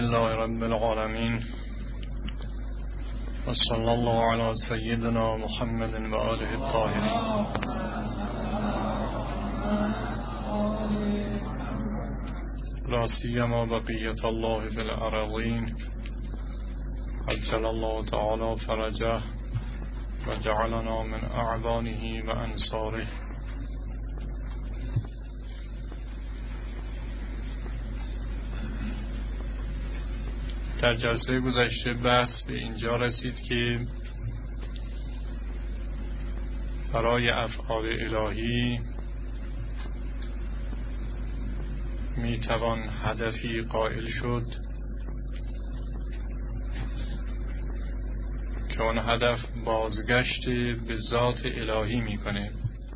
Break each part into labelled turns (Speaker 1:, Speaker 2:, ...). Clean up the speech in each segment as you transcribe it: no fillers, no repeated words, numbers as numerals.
Speaker 1: لله رب العالمين وصلى الله على سيدنا محمد وآله الطاهرين. لا سيما بقية الله في الأراضين عجل الله تعالى فرجه وجعلنا من أعوانه وأنصاره. در جلسه گذشته بحث به اینجا رسید که برای افعال الهی میتوان هدفی قائل شد که اون هدف بازگشت به ذات الهی میکنه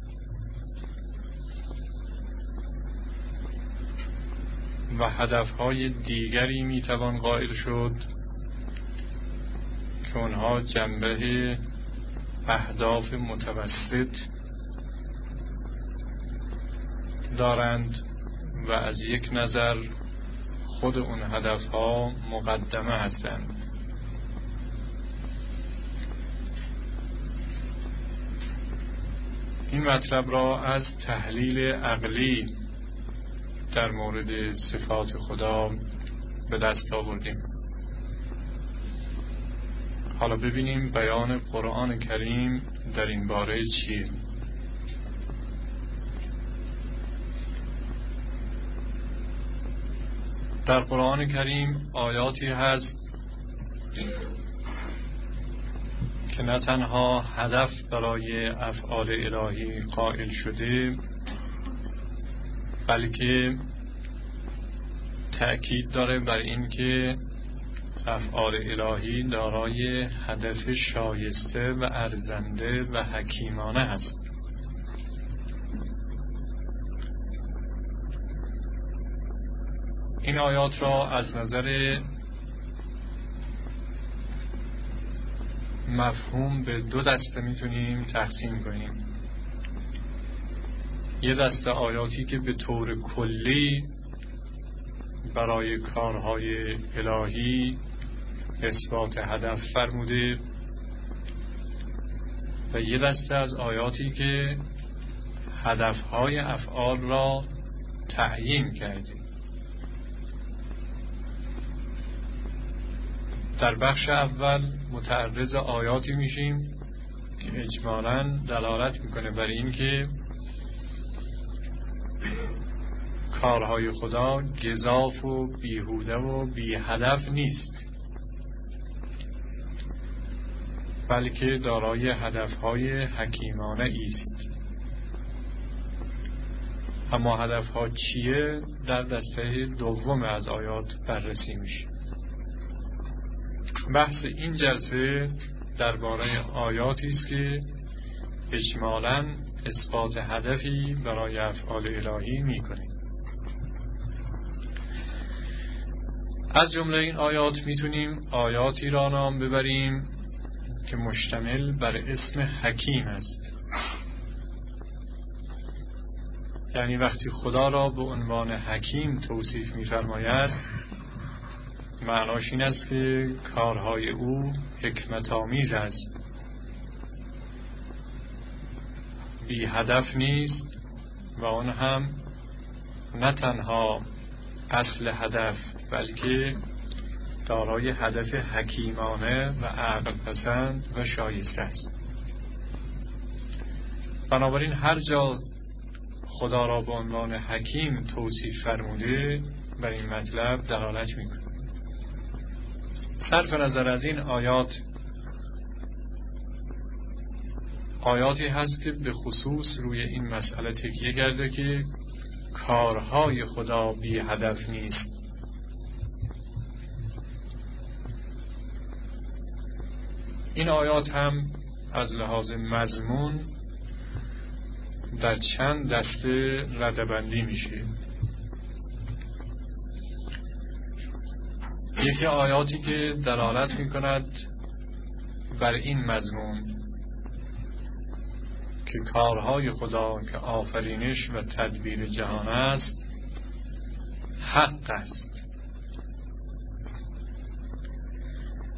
Speaker 1: و هدفهای دیگری میتوان قائل شد که اونها جنبه اهداف متوسط دارند و از یک نظر خود اون هدفها مقدمه هستند. این مطلب را از تحلیل عقلی در مورد صفات خدا به دست آوردیم. حالا ببینیم بیان قرآن کریم در این باره چیه. در قرآن کریم آیاتی هست که نه تنها هدف برای افعال الهی قائل شده بلکه تأکید داره بر این که افعال الهی دارای هدف شایسته و ارزنده و حکیمانه هست. این آیات را از نظر مفهوم به دو دسته میتونیم تقسیم کنیم. یه دسته آیاتی که به طور کلی برای کارهای الهی اثبات هدف فرموده و یه دسته از آیاتی که هدفهای افعال را تعیین کرده. در بخش اول متعرض آیاتی میشیم که اجمالاً دلالت میکنه بر این که کارهای خدا گزاف و بیهوده و بی هدف نیست بلکه دارای هدفهای حکیمانه است. اما هدفها چیه در دسته دوم از آیات بررسی میشه. بحث این جلسه درباره آیاتی است که اجمالاً اثبات هدفی برای افعال الهی میکنه. از جمله این آیات میتونیم آیاتی را نام ببریم که مشتمل بر اسم حکیم است. یعنی وقتی خدا را به عنوان حکیم توصیف می‌فرماید معناش این است که کارهای او حکمت آمیز است، بی هدف نیست و آن هم نه تنها اصل هدف بلکه دارای هدف حکیمانه و عقل پسند و شایسته است. بنابراین هر جا خدا را به عنوان حکیم توصیف فرموده بر این مطلب دلالت میکنه. صرف نظر از این آیاتی هست که به خصوص روی این مسئله تکیه کرده که کارهای خدا بی هدف نیست. این آیات هم از لحاظ مضمون در چند دسته ردبندی میشه. یکی آیاتی که دلالت میکند بر این مضمون که کارهای خدا که آفرینش و تدبیر جهان است حق است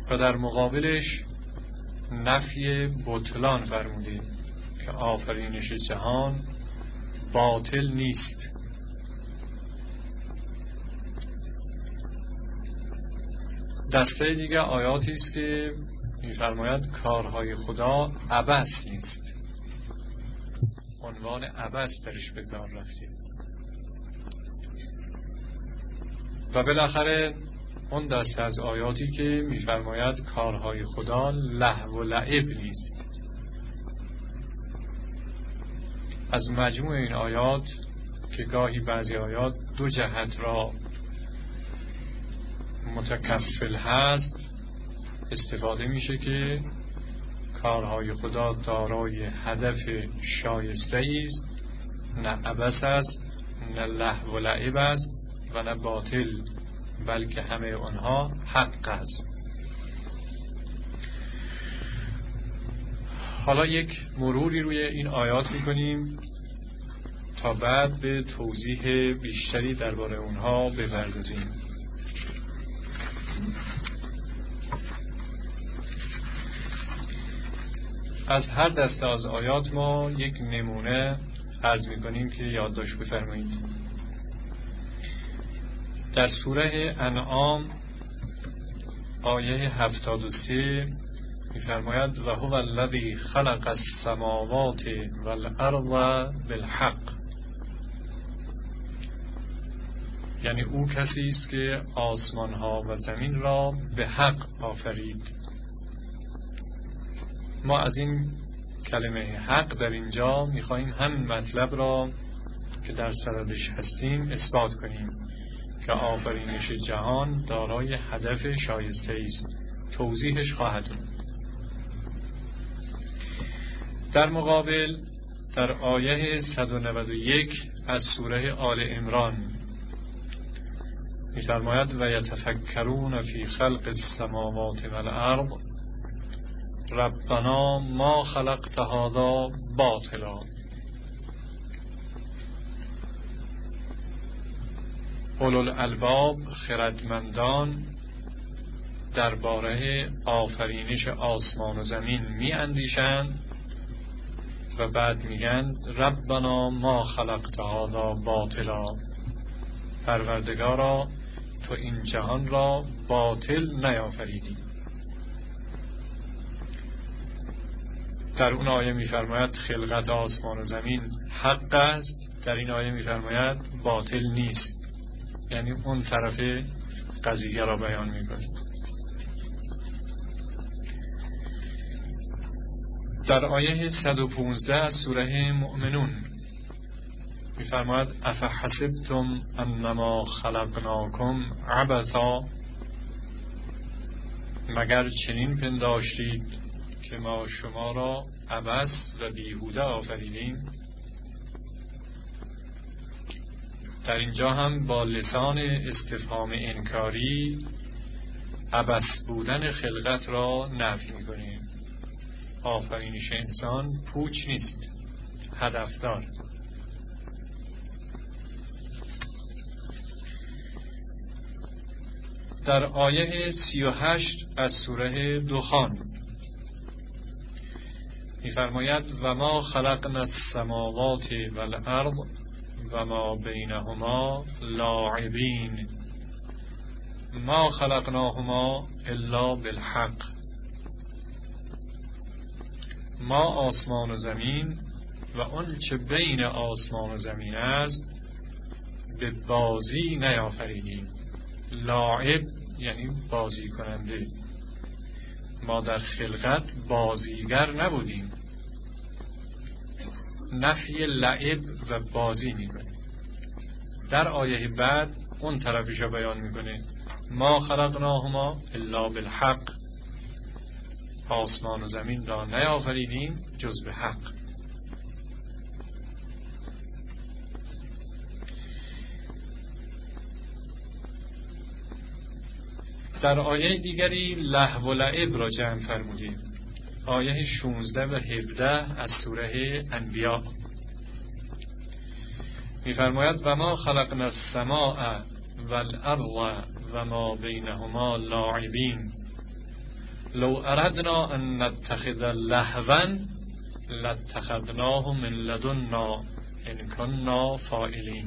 Speaker 1: و در مقابلش نفی بطلان فرموده که آفرینش جهان باطل نیست. دسته دیگه آیاتی است که می‌فرماید کارهای خدا عبث نیست، عنوان عبث درش به کار رفته. و بالاخره اون دسته از آیاتی که می‌فرماید کارهای خدا لهو و لعب نیست. از مجموع این آیات که گاهی بعضی آیات دو جهت را متکفل هست استفاده میشه که کارهای خدا دارای هدف شایسته است، نه عبث است، نه لهو و لعب است و نه باطل، بلکه همه آنها حق است. حالا یک مروری روی این آیات میکنیم تا بعد به توضیح بیشتری درباره اونها بپردازیم. از هر دسته از آیات ما یک نمونه عرض میکنیم که یادداشت بفرمایید. در سوره انعام آیه 73 میفرماید و هو الذی خلق السماوات والارض بالحق، یعنی او کسی است که آسمان ها و زمین را به حق آفرید. ما از این کلمه حق در اینجا میخواییم هم مطلب را که در سردش هستیم اثبات کنیم که آفرینش جهان دارای هدف شایسته است. توضیحش خواهد بود. در مقابل در آیه 191 از سوره آل عمران می‌فرماید و یتفکرون فی خلق السماوات والارض ربنا ما خلقت هذا باطلا. اولوالالباب خردمندان درباره آفرینش آسمان و زمین می اندیشند و بعد میگن ربنا ما خلقت هذا باطلا، پروردگارا تو این جهان را باطل نیافریدی. در اون آیه میفرماید خلقت آسمان و زمین حق است، در این آیه میفرماید باطل نیست، یعنی اون طرف قضیه را بیان میکنه. در آیه 115 از سوره مؤمنون میفرماید افحسبتم انما خلقناکم عبثا، مگر چنین پنداشتید که ما شما را عبث و بیهوده آفریدیم. در اینجا هم با لسان استفهام انکاری عبث بودن خلقت را نفی می‌کنیم. آفرینش انسان پوچ نیست، هدفدار. در آیه 38 از سوره دخان می‌فرماید و ما خلقنا السماوات والارض و ما بینهما لاعبین ما خلقناهما الا بالحق. ما آسمان و زمین و اون چه بین آسمان و زمین است به بازی نیافریدیم. لاعب یعنی بازی کننده. ما در خلقت بازیگر نبودیم. نفی لعب و بازی میکنه. در آیه بعد اون طرفش رو بیان میکنه ما خلقناهما الا بالحق، آسمان و زمین را نیافریدیم جز به حق. در آیه دیگری لهو و لعب را جمع فرمودیم. آیه 16 و 17 از سوره انبیاء می‌فرماید و ما خلقنا السماء والارض و ما بینهما لاعبین لو اردنا ان نتخذ لهوا لاتخذناه من لدنا ان كنا فاعلین.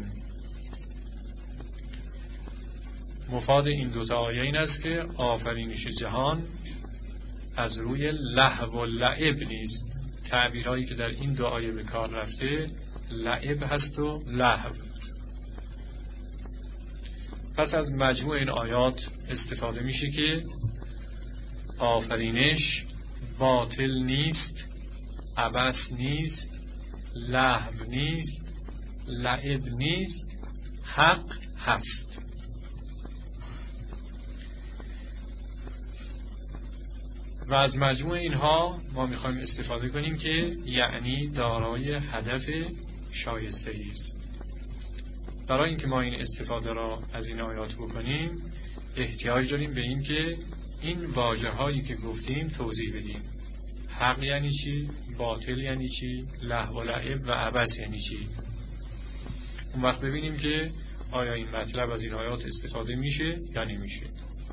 Speaker 1: مفاد این دوتا آیه این است که آفرینش جهان از روی لهو و لعب نیست. تعبیرهایی که در این دو آیه به کار رفته لعب هست و لهو. پس از مجموع این آیات استفاده میشه که آفرینش باطل نیست، عبث نیست، لهو نیست، لعب نیست، حق هست. و از مجموع اینها ما میخوایم استفاده کنیم که یعنی دارای هدف شایسته است. برای اینکه ما این استفاده را از این آیات بکنیم احتیاج داریم به این که این واژه هایی که گفتیم توضیح بدیم. حق یعنی چی؟ باطل یعنی چی؟ لهو و لعب و عبث یعنی چی؟ اون وقت ببینیم که آیا این مطلب از این آیات استفاده میشه یا نمیشه.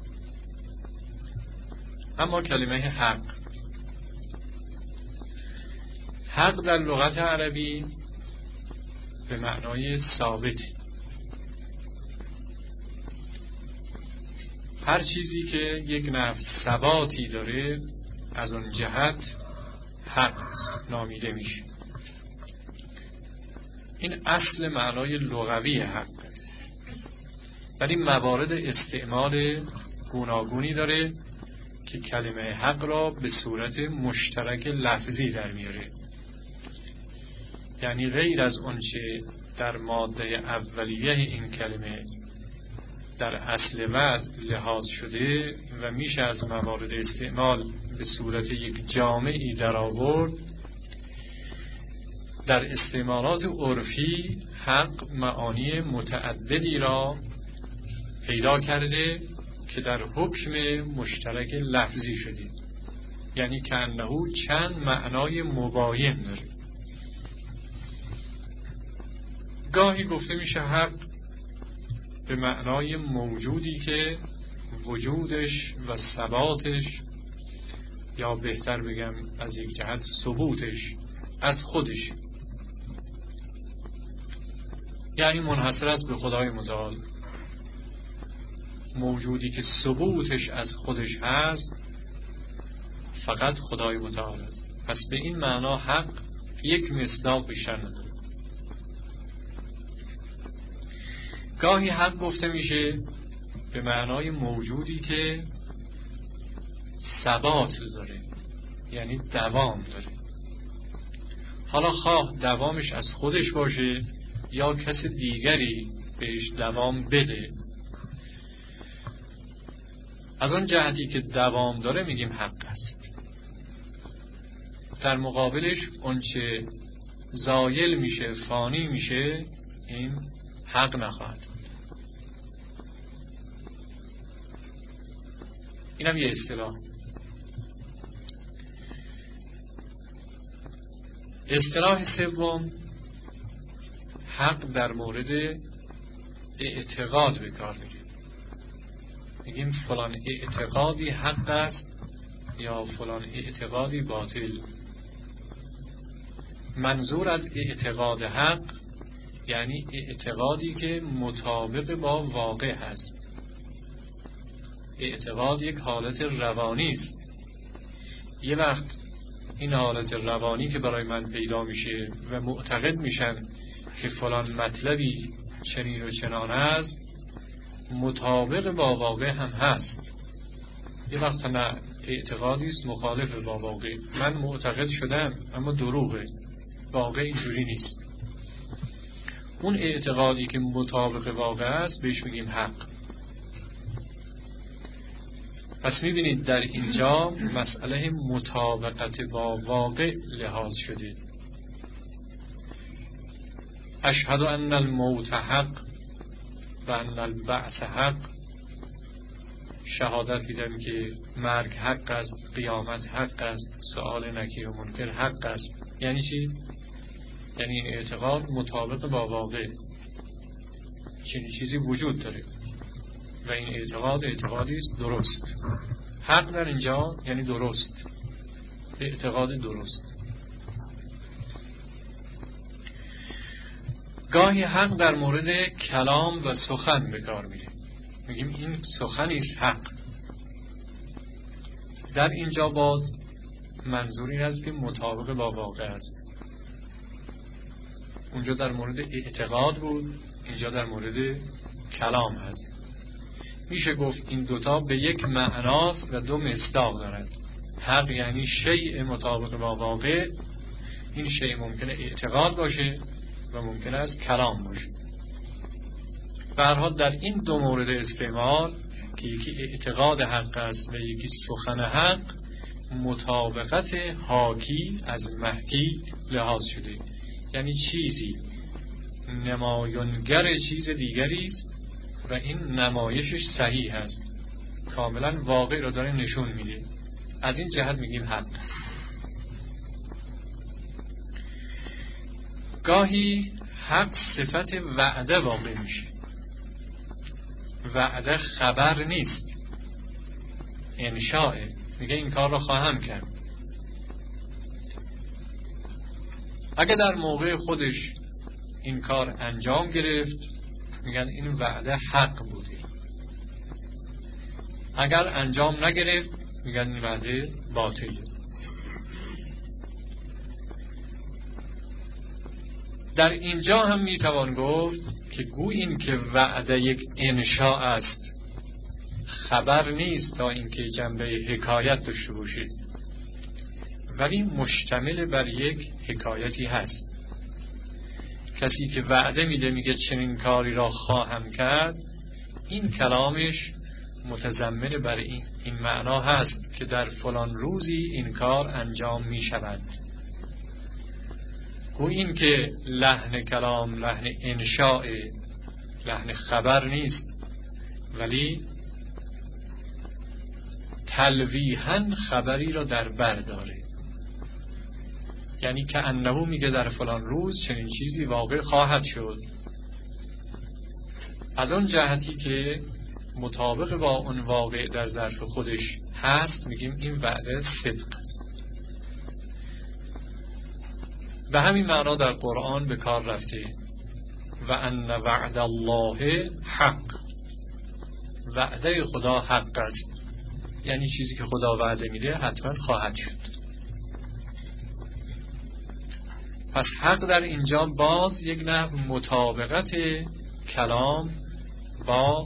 Speaker 1: اما کلمه حق در لغت عربی به معنای ثابت. هر چیزی که یک نفس ثباتی داره از اون جهت حق نامیده میشه. این اصل معنای لغوی حق است. ولی موارد استعمال گوناگونی داره که کلمه حق را به صورت مشترک لفظی در میاره. یعنی غیر از اونچه در ماده اولیه این کلمه در اصل وضع لحاظ شده و میشه از موارد استعمال به صورت یک جامعی در آورد، در استعمالات عرفی حق معانی متعددی را پیدا کرده که در حکم مشترک لفظی شده. یعنی که انه چند معنای مباین داره. گاهی گفته میشه حق به معنای موجودی که وجودش و ثباتش، یا بهتر بگم از یک جهت ثبوتش از خودش، یعنی منحصر است به خدای متعال. موجودی که ثبوتش از خودش هست فقط خدای متعال است. پس به این معنا حق یک مصداق بیشتر نداره. گاهی حق گفته میشه به معنای موجودی که ثبات داره، یعنی دوام داره. حالا خواه دوامش از خودش باشه یا کس دیگری بهش دوام بده، از اون جهتی که دوام داره میگیم حق است. در مقابلش اونچه زایل میشه، فانی میشه، این حق نخواهد بود. اینم یه اصطلاح. اصطلاح سوم، حق در مورد اعتقاد به کار میره. میگیم فلان اعتقادی حق است یا فلان اعتقادی باطل. منظور از اعتقاد حق یعنی اعتقادی که مطابق با واقع هست. اعتقاد یک حالت روانی است. یه وقت این حالت روانی که برای من پیدا میشه و معتقد میشن که فلان مطلبی چنین و چنان است، مطابق با واقع هم هست. یه وقت نه، اعتقادی است مخالف با واقع. من معتقد شدم اما دروغه، واقع اینجوری نیست. اون اعتقادی که مطابق واقع است بهش میگیم حق. پس میبینید در اینجا مسئله مطابقت با واقع لحاظ شده. اشهد ان الموت حق و ان البعث حق. شهادت میدم که مرگ حق است، قیامت حق است، سؤال نکیر و منکر حق است. یعنی چی؟ یعنی این اعتقاد مطابق با واقع، چنین چیزی وجود داره و این اعتقادی است درست. حق در اینجا یعنی درست، اعتقاد درست. گاهی حق در مورد کلام و سخن به کار میره، میگیم این سخنی است حق. در اینجا باز منظور این است که مطابق با واقع است. اونجا در مورد اعتقاد بود، اینجا در مورد کلام هست. میشه گفت این دوتا به یک معناست و دو مصداق دارد. حق یعنی شیء مطابق با واقع، این شیء ممکنه اعتقاد باشه و ممکنه است کلام باشه. به هر حال در این دو مورد استعمال که یکی اعتقاد حق است و یکی سخن حق، مطابقت حاکی از محکی لحاظ شده، یعنی چیزی نمایانگر چیز دیگری است و این نمایشش صحیح است، کاملا واقع رو داره نشون میده. از این جهت میگیم حق. گاهی حق صفت وعده واقع میشه. وعده خبر نیست، انشاء، میگه این کار رو خواهم کرد. اگه در موقع خودش این کار انجام گرفت، میگن این وعده حق بوده. اگر انجام نگرفت، میگن این وعده باطله. در اینجا هم میتوان گفت که گویا این که وعده یک انشاء است، خبر نیست تا اینکه جنبه حکایت داشته باشید، ولی مشتمل بر یک حکایتی هست. کسی که وعده میده میگه چنین کاری را خواهم کرد، این کلامش متضمن بر این معنا هست که در فلان روزی این کار انجام می شود. گویا این که لحن کلام لحن انشاء، لحن خبر نیست، ولی تلویحاً خبری را در بر داره. یعنی که انه میگه در فلان روز چنین چیزی واقع خواهد شد. از اون جهتی که مطابق با اون واقع در ظرف خودش هست، میگیم این وعده صدق است. به همین معنا در قرآن به کار رفته و ان وعد الله حق، وعده خدا حق است، یعنی چیزی که خدا وعده میده حتما خواهد شد. پس حق در اینجا باز یک نحو مطابقت کلام با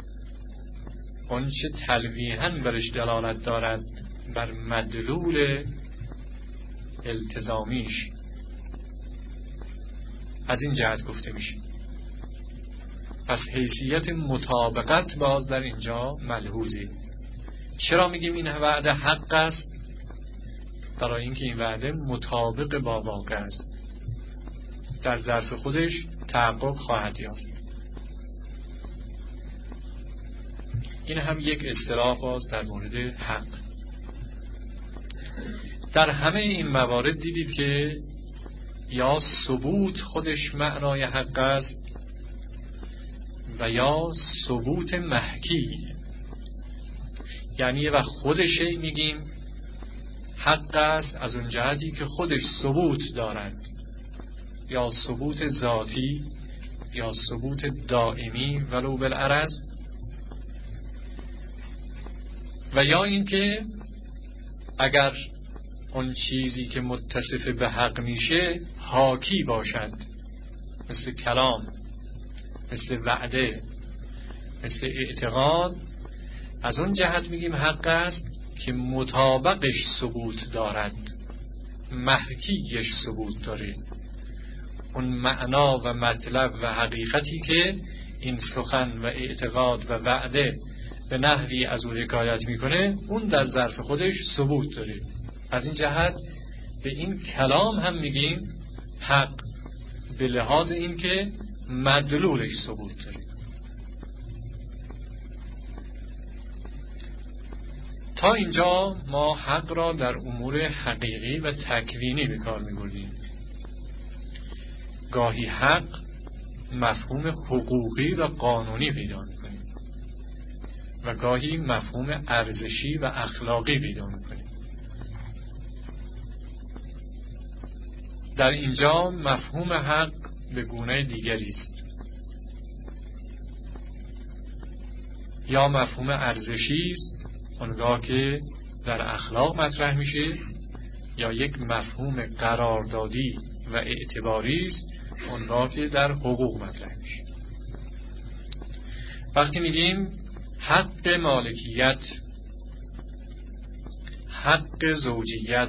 Speaker 1: آنچه تلویحاً برش دلالت دارد بر مدلول التزامیش، از این جهت گفته میشه. پس حیثیت مطابقت باز در اینجا ملحوظه. چرا میگیم این وعده حق است؟ برای اینکه این وعده مطابق با واقع است، در ظرف خودش تحقق خواهد یافت. این هم یک اصطلاح باز در مورد حق. در همه این موارد دیدید که یا ثبوت خودش معنای حق است و یا ثبوت محکی. یعنی و خودشه میگیم حق است از اون جهتی که خودش ثبوت دارد، یا ثبوت ذاتی یا ثبوت دائمی ولو بالعرض، و یا اینکه اگر اون چیزی که متصف به حق میشه حاکی باشد، مثل کلام، مثل وعده، مثل اعتقاد، از اون جهت میگیم حق است که مطابقش ثبوت دارد، محکیش ثبوت داره. اون معنا و مطلب و حقیقتی که این سخن و اعتقاد و وعده به نحوی از او حکایت میکنه، اون در ظرف خودش ثبوت داره. از این جهت به این کلام هم میگیم حق، به لحاظ این که مدلولش ثبوت داره. تا اینجا ما حق را در امور حقیقی و تکوینی به کار می‌بردیم. گاهی حق مفهوم حقوقی و قانونی پیدا می‌کنیم. و گاهی مفهوم ارزشی و اخلاقی پیدا میکنیم. در اینجا مفهوم حق به گونه دیگری است. یا مفهوم ارزشی است اونگاه که در اخلاق مطرح میشه، یا یک مفهوم قراردادی و اعتباری است اونگاه که در حقوق مطرح میشه. وقتی میگیم حق مالکیت، حق زوجیت،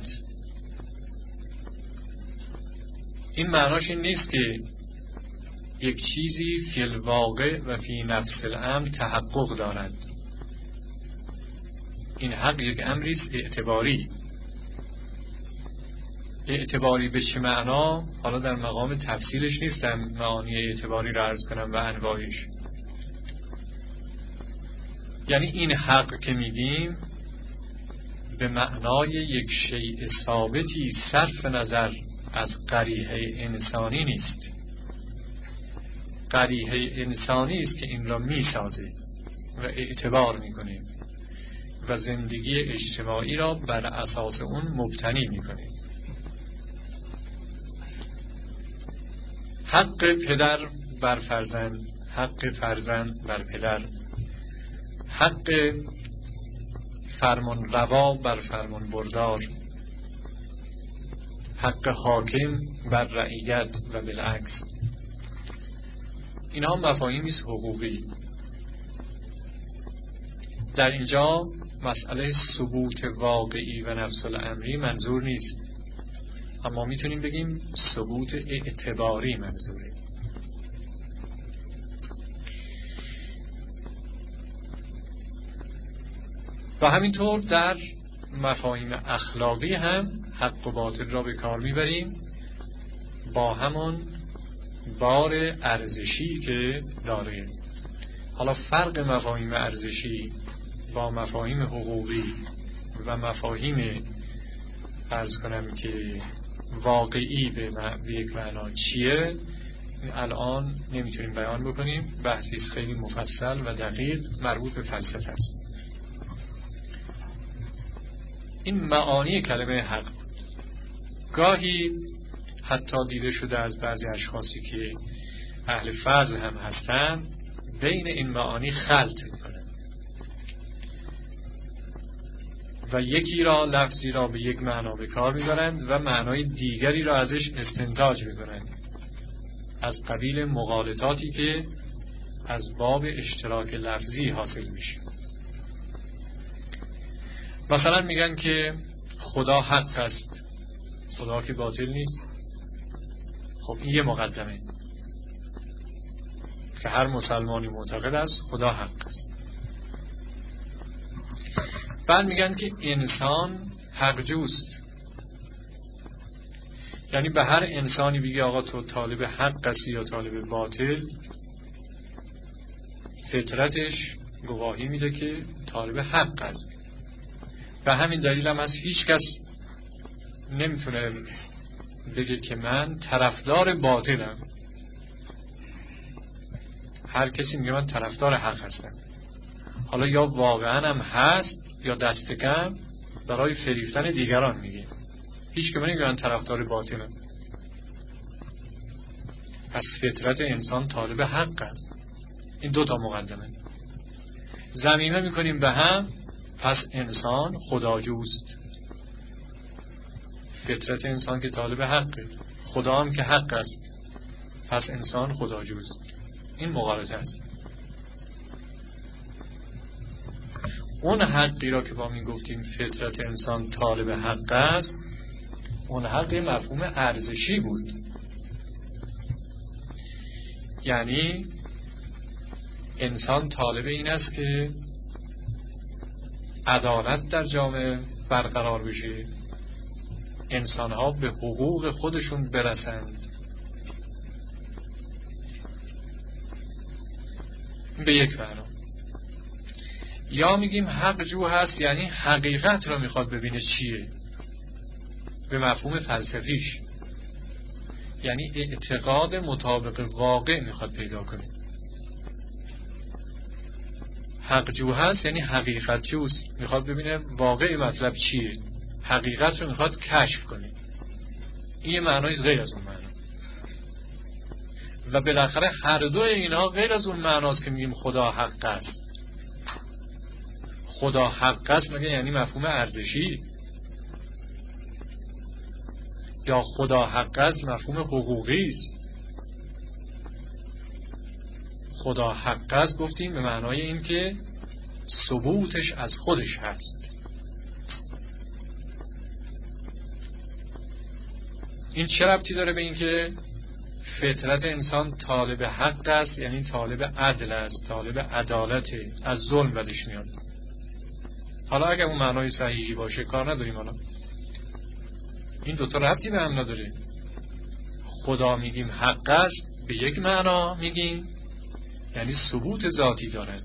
Speaker 1: این معناش این نیست که یک چیزی فی الواقع و فی نفس الامر تحقق دارد. این حق یک امری است اعتباری. اعتباری به چه معنا؟ حالا در مقام تفصیلش نیستم معانی اعتباری را عرض کنم و انواعش. یعنی این حق که میگیم به معنای یک شیء ثابتی صرف نظر از قریحه انسانی نیست. قریحه انسانی است که این را میسازه و اعتبار میکنه و زندگی اجتماعی را بر اساس اون مبتنی میکنه. حق پدر بر فرزند، حق فرزند بر پدر، حق فرمان روا بر فرمان بردار، حق حاکم بر رعیت و بالعکس. اینها مفاهیمی است حقوقی. در اینجا مسئله ثبوت واقعی و نفس الامری منظور نیست، اما میتونیم بگیم ثبوت اعتباری منظوره. و همینطور در مفاهیم اخلاقی هم حق و باطل را به کار میبریم با همون بار ارزشی که داره. حالا فرق مفاهیم ارزشی با مفاهیم حقوقی و مفاهیم عرض کنم که واقعی به یک معنا چیه الان نمیتونیم بیان بکنیم. بحثی خیلی مفصل و دقیق مربوط به فلسفه است. این معانی کلمه حق گاهی حتی دیده شده از بعضی اشخاصی که اهل فضل هم هستن بین این معانی خلط میکنن و یکی را لفظی را به یک معنا به کار میبرند و معنای دیگری را ازش استنتاج میکنند از قبیل مغالطاتی که از باب اشتراک لفظی حاصل میشه. مثلا میگن که خدا حق است، خدا که باطل نیست. خب این یه مقدمه که هر مسلمانی معتقد است خدا حق است. بعد میگن که انسان حق جوست، یعنی به هر انسانی بگی آقا تو طالب حق هستی یا طالب باطل، فطرتش گواهی میده که طالب حق است. به همین دلیل هم هست هیچ کس نمیتونه بگه که من طرفدار باطلم. هر کسی میگه من طرفدار حق هستم. حالا یا واقعا هم هست یا دست کم برای فریفتن دیگران میگه. هیچ که نمیگه من طرفدار باطلم. پس فطرت انسان طالب حق است. این دو تا مقدمه. ضمیمه میکنیم به هم، پس انسان خداجوست. فطرت انسان که طالب حقه، خدا هم که حق است، پس انسان خداجوست. این مغالطه است. اون حقی را که با می گفتیم فطرت انسان طالب حق است، اون حق مفهوم ارزشی بود. یعنی انسان طالب این است که عدالت در جامعه برقرار بشه، انسان‌ها به حقوق خودشون برسند. به یک معنا. یا میگیم حق جو هست، یعنی حقیقت را میخواد ببینه چیه، به مفهوم فلسفیش، یعنی اعتقاد مطابق واقع میخواد پیدا کنه. حق جو هست یعنی حقیقت جوست، میخواد ببینه واقع مطلب چیه، حقیقت رو میخواد کشف کنه. این یه معنای غیر از اون معنا و بالاخره هر دو اینها غیر از اون معناست که میگیم خدا حق است. خدا حق است مگه یعنی مفهوم ارزشی؟ یا خدا حق است مفهوم حقوقی است؟ خدا حق است گفتیم به معنای این که ثبوتش از خودش هست. این چه ربطی داره به این که فطرت انسان طالب حق است، یعنی طالب عدل است، طالب عدالت، از ظلم بدش میاد؟ حالا اگر اون معنای صحیحی باشه کار نداریم، حالا این دوتا ربطی به هم نداره. خدا میگیم حق است به یک معنا میگیم یعنی ثبوت ذاتی دارد.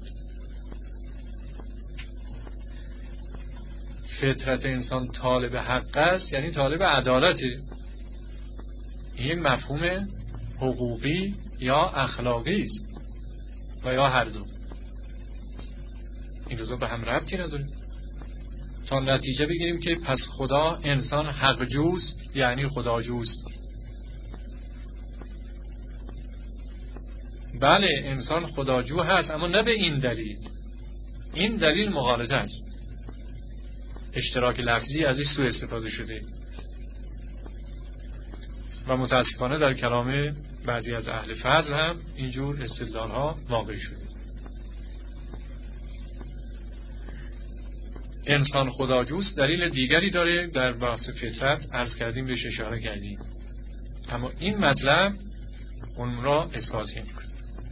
Speaker 1: فطرت انسان طالب حق است یعنی طالب عدالته. این یک مفهوم حقوقی یا اخلاقی است و یا هر دو. این دو به هم ربطی نداره. تا نتیجه بگیریم که پس خدا انسان حق جوست یعنی خدا جوست. بله انسان خداجو هست اما نه به این دلیل. این دلیل مغالطه است، اشتراک لفظی ازش سوء استفاده شده و متاسفانه در کلام بعضی از اهل فضل هم اینجور استدلال ها واقع شده. انسان خداجوست دلیل دیگری داره، در بحث فطرت عرض کردیم بهش اشاره کردیم، اما این مطلب اون را اثبات نمی‌کنه.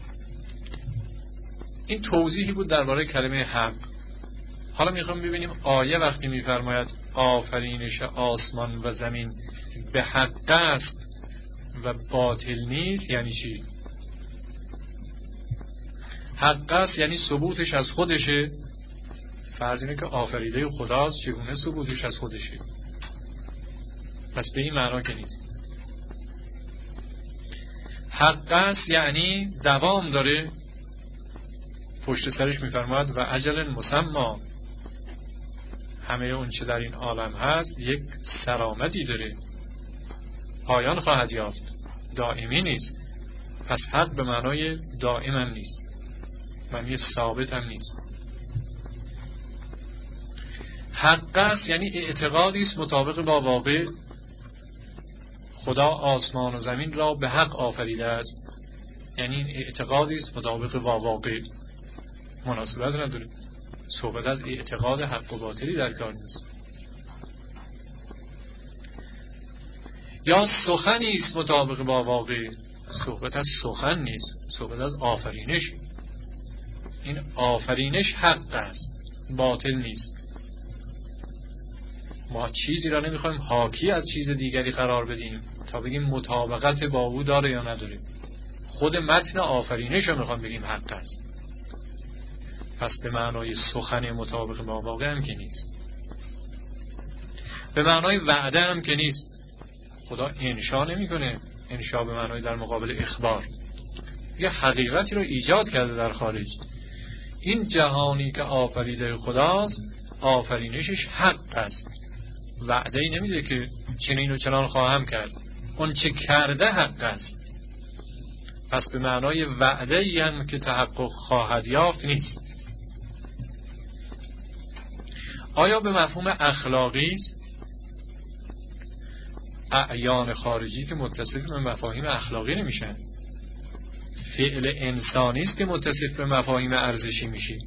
Speaker 1: این توضیحی بود درباره کلمه حق. حالا میخوام ببینیم آیه وقتی میفرماید آفرینش آسمان و زمین به حق است و باطل نیست یعنی چی؟ حق است یعنی ثبوتش از خودشه. فرض اینه که آفریده خداست، چگونه ثبوتش از خودشه؟ پس به این معنا که نیست. حق است یعنی دوام داره، پشت سرش میفرماید و اجل مسمى، همه اون چه در این عالم هست یک سرآمدی داره، پایان خواهد یافت، دائمی نیست. پس حق به معنای دائم هم نیست، معنی ثابت هم نیست. حق است یعنی اعتقادی است مطابق با واقع. خدا آسمان و زمین را به حق آفریده است، یعنی این اعتقادی است مطابق با واقع. مناسبت نداره، صحبت از اعتقاد حق و باطلی در کار نیست. یا سخنی است مطابق با واقع، صحبت از سخن نیست، صحبت از آفرینش. این آفرینش حق است، باطل نیست. ما چیزی را نمیخوایم حاکی از چیز دیگری قرار بدیم تا بگیم مطابقت با او داره یا نداره. خود متن آفرینش رو میخوایم بگیم حق است. پس به معنای سخن مطابق با واقع هم که نیست، به معنای وعده هم که نیست. خدا انشا نمیکنه، انشا به معنای در مقابل اخبار. یه حقیقتی رو ایجاد کرده در خارج. این جهانی که آفریده خداست، آفرینشش حق است. وعده ای نمیده که چنین و چنان خواهم کرد، اون چه کرده حق است. پس به معنای وعده ای هم که تحقق خواهد یافت نیست. آیا به مفهوم اخلاقی است؟ اعیان خارجی که متصف به مفاهیم اخلاقی نمیشن. فعل انسانی است که متصف به مفاهیم ارزشی میشه.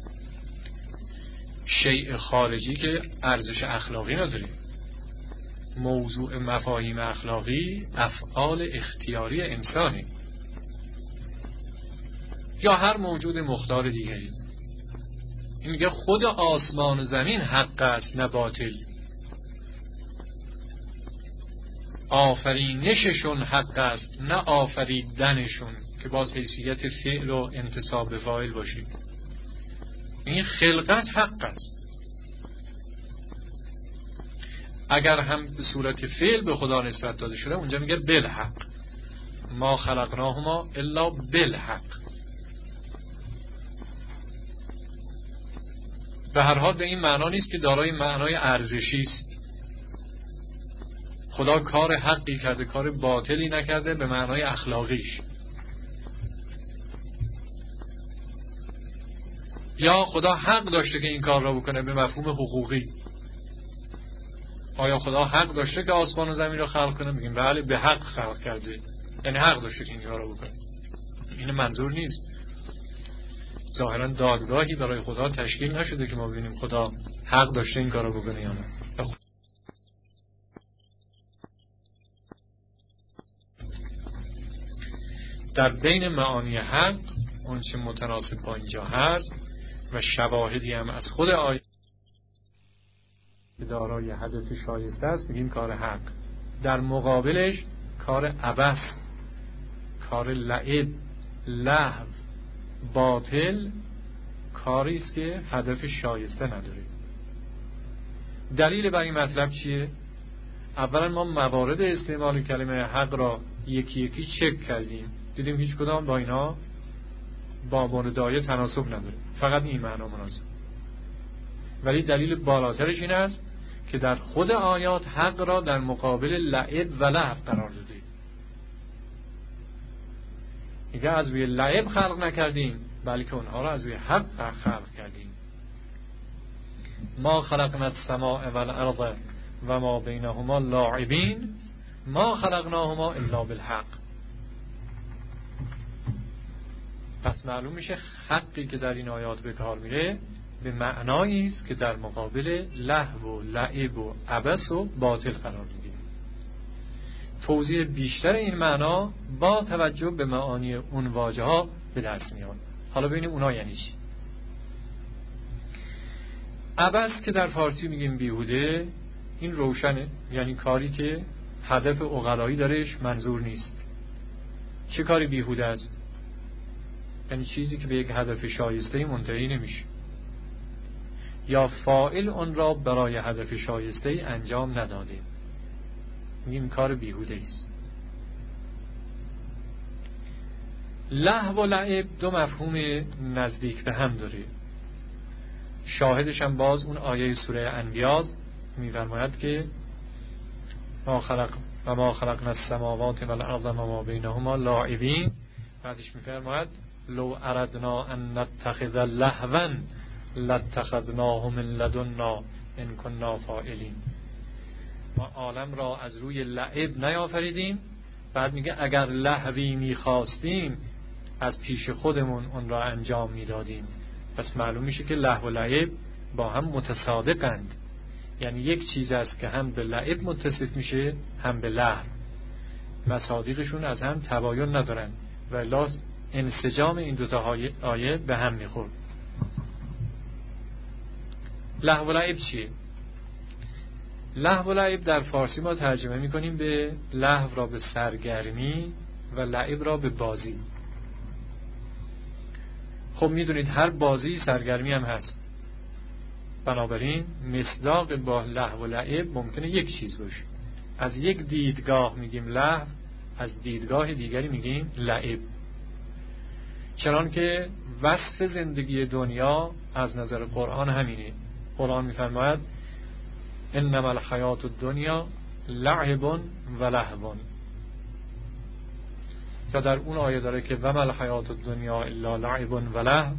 Speaker 1: شیء خارجی که ارزش اخلاقی نداره. موضوع مفاهیم اخلاقی افعال اختیاری انسانه یا هر موجود مختار دیگری. این میگه خود آسمان و زمین حق است نه باطل. آفرینششون حق است نه آفریدنشون که باز حیثیت فعل و انتساب به فاعل باشید. این خلقت حق است. اگر هم به صورت فعل به خدا نسبت داده شده اونجا میگه بالحق، ما خلقناهما الا بالحق. به هر حال به این معنا نیست که دارای معنای ارزشی است. خدا کار حقی کرده، کار باطلی نکرده به معنای اخلاقیش. یا خدا حق داشته که این کار را بکنه به مفهوم حقوقی. آیا خدا حق داشته که آسمان و زمین را خلق کنه؟ میگیم بله، به حق خلق کرده، یعنی حق داشته که این کار را بکنه. این منظور نیست. ظاهرا دادگاهی برای خدا تشکیل نشده که ما ببینیم خدا حق داشته این کار را بکنه یا نه. در بین معانی حق اون چه متناسب با اینجا هست و شواهدی هم از خود آیه دارای هدف شایسته است میگیم کار حق. در مقابلش کار عبث، کار لعب، لهو، باطل کاری است که هدف شایسته نداره. دلیل بر این مطلب چیه؟ اولا ما موارد استعمال کلمه حق را یکی یکی چک کردیم، دیدیم هیچ کدام با اینا با مورد آیه تناسب نداره، فقط این معنا مناسب. ولی دلیل بالاترش این است که در خود آیات حق را در مقابل لعب و لهو قرار داده. میگه از روی لعب خلق نکردیم بلکه اونها را از روی حق خلق کردیم. ما خلقنا السماء والارض و ما بینهما لاعبین ما خلقناهما الا بالحق. پس معلوم میشه حقی که در این آیات به کار میره به معنایی است که در مقابل لهو و لعب و عبث و باطل قرار میگیره. توضیح بیشتر این معنا با توجه به معانی اون واژه ها به دست میاد. حالا ببینیم اونا یعنی چی. عبث که در فارسی میگیم بیهوده، این روشنه، یعنی کاری که هدف عقلایی درش منظور نیست. چه کاری بیهوده است؟ یعنی چیزی که به یک هدف شایسته منتهی نمیشه یا فاعل اون را برای هدف شایسته انجام نداده، میگیم کار بیهوده است. لهو و لعب دو مفهوم نزدیک به هم داره. شاهدش هم باز اون آیه سوره انبیاء می‌فرماید که ما خلقنا السماوات والارض و ما بینهما لاعبین. بعدش می‌فرماید لو اردنا ان نتخذ لهوا لاتخذناه من لدنا ان كنا فاعلین. ما عالم را از روی لعب نیافریدیم، بعد میگه اگر لهوی میخواستیم از پیش خودمون اون را انجام میدادیم. پس معلوم میشه که لهو و لعب با هم متصادقند، یعنی یک چیز است که هم به لعب متصف میشه هم به لهو، مصادیقشون از هم تباین ندارن و الا انسجام این دوتا آیه به هم میخورد. لهو و لعب چیه؟ لهو و لعب در فارسی ما ترجمه میکنیم به لهو را به سرگرمی و لعب را به بازی. خب میدونید هر بازی سرگرمی هم هست، بنابراین مصداق با لهو و لعب ممکنه یک چیز باشه. از یک دیدگاه میگیم لهو، از دیدگاه دیگری میگیم لعب. چنان که وصف زندگی دنیا از نظر قرآن همینه. قرآن میفرماید انما الحیات الدنیا لعب و لهو. یا در اون آیه داره که و ما الحیات الدنیا الا لعب و لهو،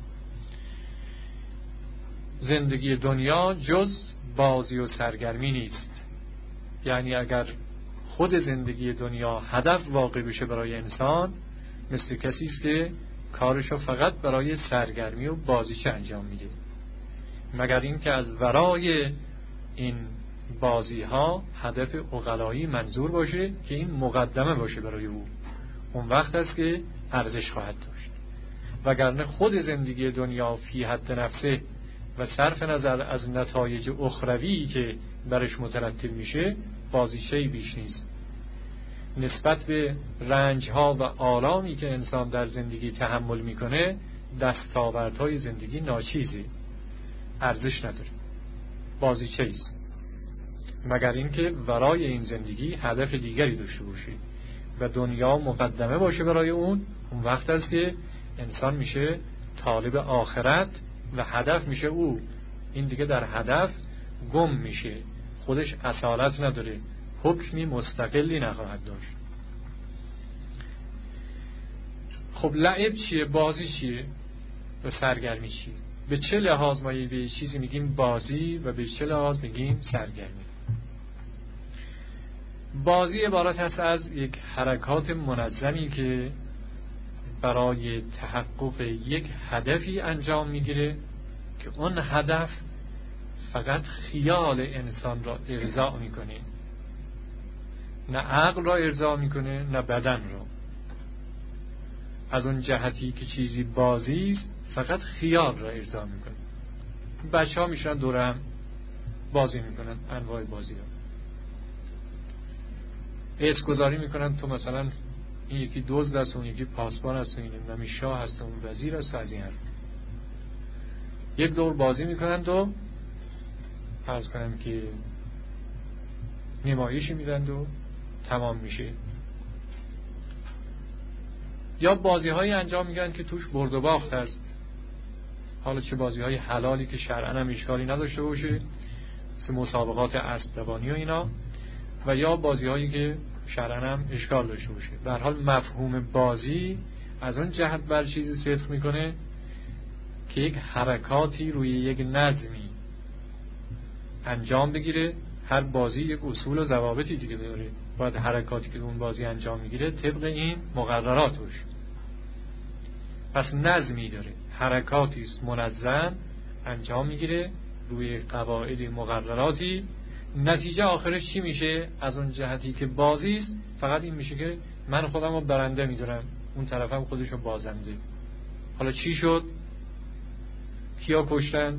Speaker 1: زندگی دنیا جز بازی و سرگرمی نیست. یعنی اگر خود زندگی دنیا هدف واقع بشه برای انسان، مثل کسی است که کارشو فقط برای سرگرمی و بازیچه انجام میده، مگر این که از ورای این بازی ها هدف عقلایی منظور باشه که این مقدمه باشه برای او، اون وقت است که ارزش خواهد داشت. وگرنه خود زندگی دنیا فی حد نفسه و صرف نظر از نتایج اخروی که برش مترتب میشه بازیچه‌ای بیش نیست. نسبت به رنجها و آلامی که انسان در زندگی تحمل میکنه دستاوردهای زندگی ناچیزه، ارزش نداره، بازیچه‌ای است، مگر اینکه ورای این زندگی هدف دیگری داشته باشه و دنیا مقدمه باشه برای اون وقت است که انسان میشه طالب آخرت و هدف میشه او این دیگه در هدف گم میشه، خودش اصالت نداره، حکمی مستقلی نخواهد داشت. خب لعب چیه؟ بازی چیه؟ و سرگرمی چیه؟ به چه لحاظ ما به چیزی میگیم بازی و به چه لحاظ میگیم سرگرمی؟ بازی عبارت هست از یک حرکات منظمی که برای تحقق یک هدفی انجام میگیره که اون هدف فقط خیال انسان را ارضا میکنه، نه عقل را ارضا میکنه نه بدن را. از اون جهتی که چیزی بازی است فقط خیال را ارضا میکنه. بچه ها میشن دور هم بازی میکنن، انواع بازی ها اسم گذاری میکنن، تو مثلا این یکی دزد است، اون یکی پاسبان است، این نمی شاه است، اون وزیر است، از این حرف. یک دور بازی میکنن و فرض کنم که نمایشی میدن و تمام میشه. یا بازی هایی انجام میگن که توش برد و باخت هست، حالا چه بازی های حلالی که شرعاً هم اشکالی نداشته باشه مثل مسابقات اسب دوانی و اینا، و یا بازی هایی که شرعاً هم اشکال داشته باشه. به هر حال مفهوم بازی از اون جهت بر چیزی صدق میکنه که یک حرکاتی روی یک نظمی انجام بگیره. هر بازی یک اصول و ضوابطی دیگه داره، باید حرکاتی که اون بازی انجام میگیره طبق این مقررات باشه. پس نظمی داره، حرکاتی است منظم انجام میگیره روی قواعد مقرراتی. نتیجه آخرش چی میشه؟ از اون جهتی که بازی است فقط این میشه که من خودم رو برنده میدونم، اون طرفم خودش رو بازنده. حالا چی شد؟ کیا کشتن؟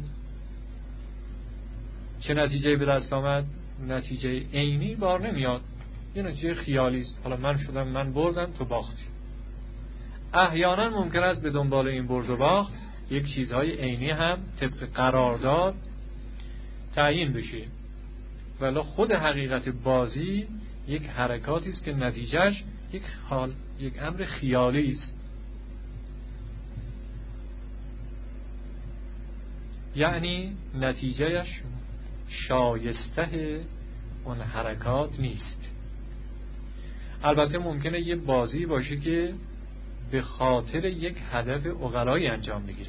Speaker 1: چه نتیجه به دست آمد؟ نتیجه عینی بار نمیاد، یه نتیجه خیالی است. حالا من شدم، من بردم، تو باختی. احیانا ممکن است به دنبال این برد و باخت یک چیزهای عینی هم طبق قرارداد تعیین بشه، ولی خود حقیقت بازی یک حرکاتی است که نتیجهش یک امر خیالی است. یعنی نتیجهش شایسته اون حرکات نیست. البته ممکنه یه بازی باشه که به خاطر یک هدف عقلایی انجام بگیره،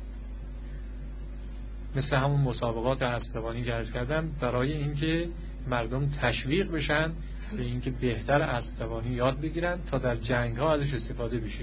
Speaker 1: مثل همون مسابقات اسب‌دوانی که عرض کردم، برای اینکه مردم تشویق بشن به اینکه بهتر اسب‌دوانی یاد بگیرن تا در جنگ‌ها ازش استفاده بشه.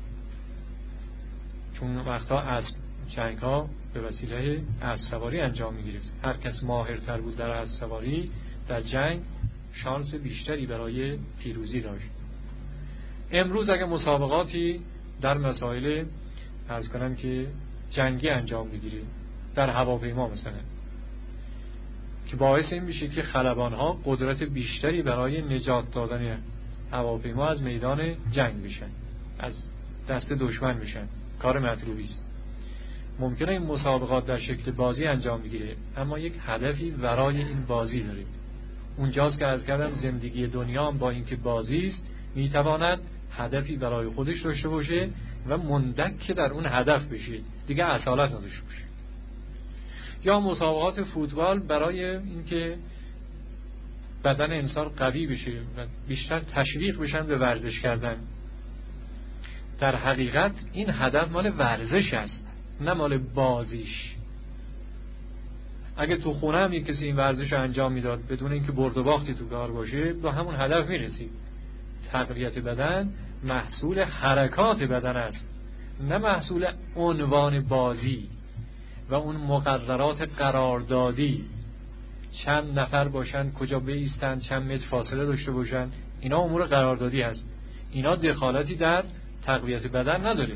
Speaker 1: چون وقتا جنگ‌ها به وسیله اسب‌سواری انجام می‌گرفت. هر کس ماهرتر بود در اسب‌سواری در جنگ شانس بیشتری برای پیروزی داشت. امروز اگه مسابقاتی در مسائل عرض کنم که جنگی انجام بگیره، در هواپیما مثلا، که باعث این میشه که خلبان‌ها قدرت بیشتری برای نجات دادن هواپیما از میدان جنگ بشن، از دست دشمن بشن، کار مطلوبی است. ممکنه این مسابقات در شکل بازی انجام بگیره، اما یک هدفی ورای این بازی داره. اونجاست که عرض کردم زندگی دنیا با اینکه بازی است میتواند هدفی برای خودش داشته باشه و مندک در اون هدف بشه، دیگه اصالت نداشته باشه. یا مسابقات فوتبال برای اینکه بدن انسان قوی بشه و بیشتر تشویق بشن به ورزش کردن. در حقیقت این هدف مال ورزش است، نه مال بازیش. اگه تو خونه هم یک کسی این ورزش رو انجام میداد بدون اینکه برد و باختی تو کار باشه، با همون هدف میرسید. تقویت بدن محصول حرکات بدن است، نه محصول عنوان بازی و اون مقررات قراردادی. چند نفر باشن، کجا بایستن، چند متر فاصله داشته باشن، اینا امور قراردادی هست. اینا دخالتی در تقویت بدن نداره.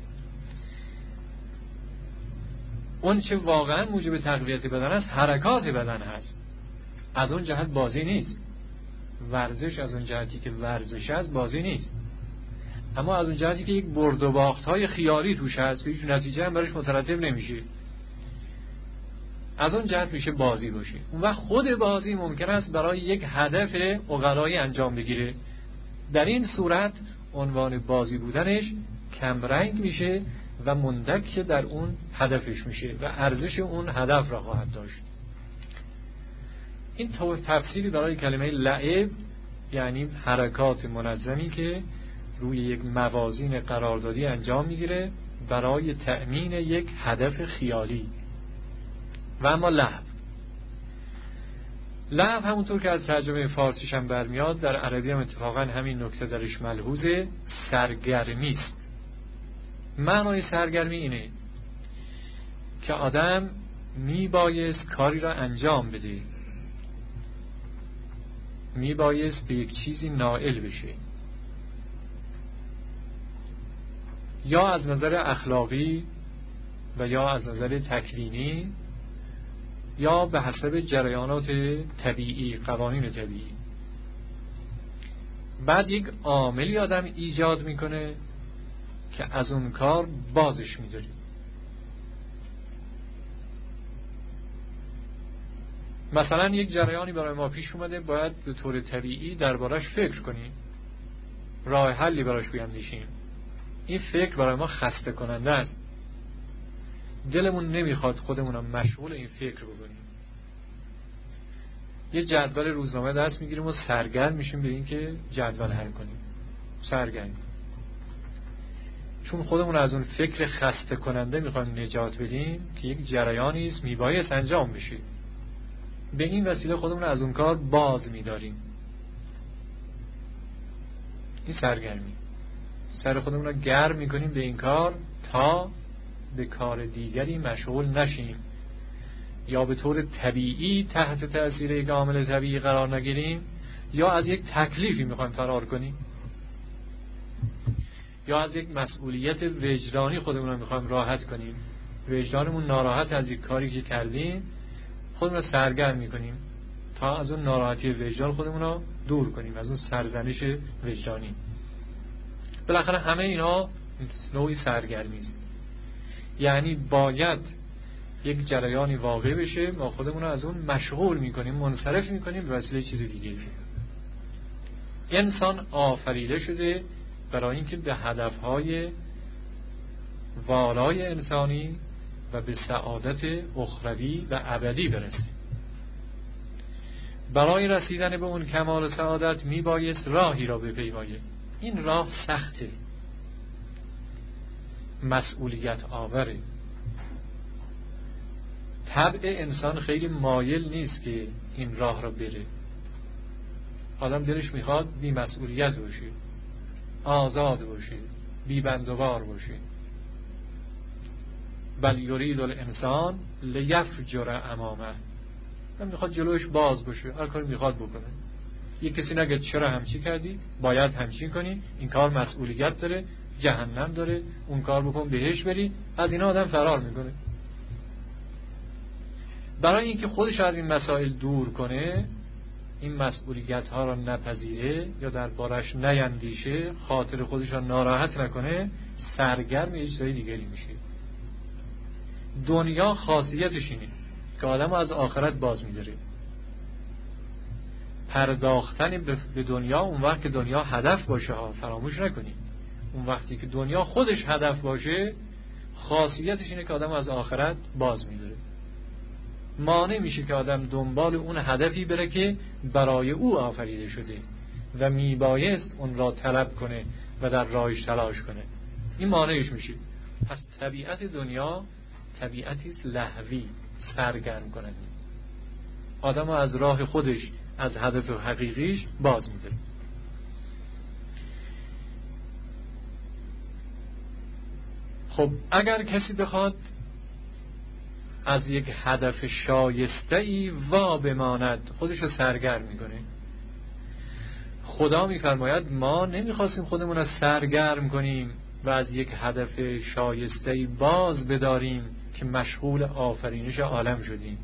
Speaker 1: اون چه واقعا موجب تقویت بدن است حرکات بدن هست، از اون جهت بازی نیست. ورزش از اون جهتی که ورزش است بازی نیست، اما از اون جهتی که یک برد و باخت های خیالی توش هست که هیچ نتیجه هم برش مترتب نمیشه، از اون جهت میشه بازی باشه. اون وقت خود بازی ممکن است برای یک هدف عقلایی انجام بگیره. در این صورت عنوان بازی بودنش کم رنگ میشه و مندک در اون هدفش میشه و ارزش اون هدف را خواهد داشت. این تفسیری برای کلمه لعب، یعنی حرکات منظمی که روی یک موازین قراردادی انجام میگیره برای تأمین یک هدف خیالی. و اما لعب همونطور که از ترجمه فارسیش هم برمیاد، در عربی هم اتفاقا همین نکته درش ملحوظه، سرگرمی است. معنای سرگرمی اینه که آدم میبایست کاری را انجام بده، میبایست به یک چیزی نائل بشه، یا از نظر اخلاقی و یا از نظر تکوینی یا به حسب جریانات طبیعی، قوانین طبیعی. بعد یک عاملی آدم ایجاد میکنه که از اون کار بازش می‌داره. مثلا یک جریانی برای ما پیش اومده، باید به طور طبیعی دربارش فکر کنیم، راه حلی براش بیاندیشیم. این فکر برای ما خسته کننده است، دلمون نمیخواد خودمونم مشغول این فکر بکنیم. یه جدول روزنامه دست میگیریم و سرگرم میشیم به این که جدول حل کنیم، سرگرم، چون خودمون از اون فکر خسته کننده میخوایم نجات بدیم که یک جریانی است میبایست انجام بشه. به این وسیله خودمون از اون کار باز میداریم. این سرگرمی، سر خودمون رو گرم میکنیم به این کار تا به کار دیگری مشغول نشیم، یا به طور طبیعی تحت تأثیر یک عامل طبیعی قرار نگیریم، یا از یک تکلیفی میخوایم فرار کنیم، یا از یک مسئولیت وجدانی خودمون رو میخوایم راحت کنیم. وجدانمون ناراحت از یک کاری که کردیم، خودمون رو سرگرم میکنیم تا از اون ناراحتی وجدان خودمون رو دور کنیم، از اون سرزنش وجدانی. بالاخره همه اینا نوعی سرگرمی است. یعنی باید یک جریانی واقع بشه، ما خودمون رو از اون مشغول میکنیم، منصرف میکنیم به وسیله چیز دیگه. انسان آفریده شده برای اینکه به هدفهای والای انسانی و به سعادت اخروی و ابدی برسه. برای رسیدن به اون کمال سعادت میبایست راهی را بپیمایه. این راه سخته، مسئولیت آوره. طبع انسان خیلی مایل نیست که این راه را بره. آدم دلش میخواد بی مسئولیت باشه، آزاد باشه، بی بندوبار باشه. بل یرید الانسان لیفجر امامه، من میخواد جلوش باز باشه، هر کاری میخواد بکنه. یک کسی نگه چرا همچی کردی، باید همچین کنی، این کار مسئولیت داره، جهنم داره، اون کار بکن بهش بری. از اینا آدم فرار میکنه. برای اینکه خودش از این مسائل دور کنه، این مسئولیت ها را نپذیره یا در بارش نیندیشه، خاطر خودش را ناراحت نکنه، سرگرم یه چیزای دیگری میشه. دنیا خاصیتش اینه که آدم از آخرت باز میداره. پرداختن به دنیا اون وقت که دنیا هدف باشه ها، فراموش نکنید. اون وقتی که دنیا خودش هدف باشه، خاصیتش اینه که آدم از آخرت باز میداره. مانع میشه که آدم دنبال اون هدفی بره که برای او آفریده شده و میبایست اون را طلب کنه و در راهش تلاش کنه. این مانعش میشه. پس طبیعت دنیا طبیعتی لهوی، سرگرم کننده. آدم از راه خودش، از هدف حقیقیش باز میداره. خب اگر کسی بخواد از یک هدف شایسته‌ای وا بماند، خودش رو سرگرم میکنه. خدا میفرماید ما نمیخواستیم خودمون رو سرگرم کنیم و از یک هدف شایسته‌ای باز بداریم که مشغول آفرینش عالم شدیم.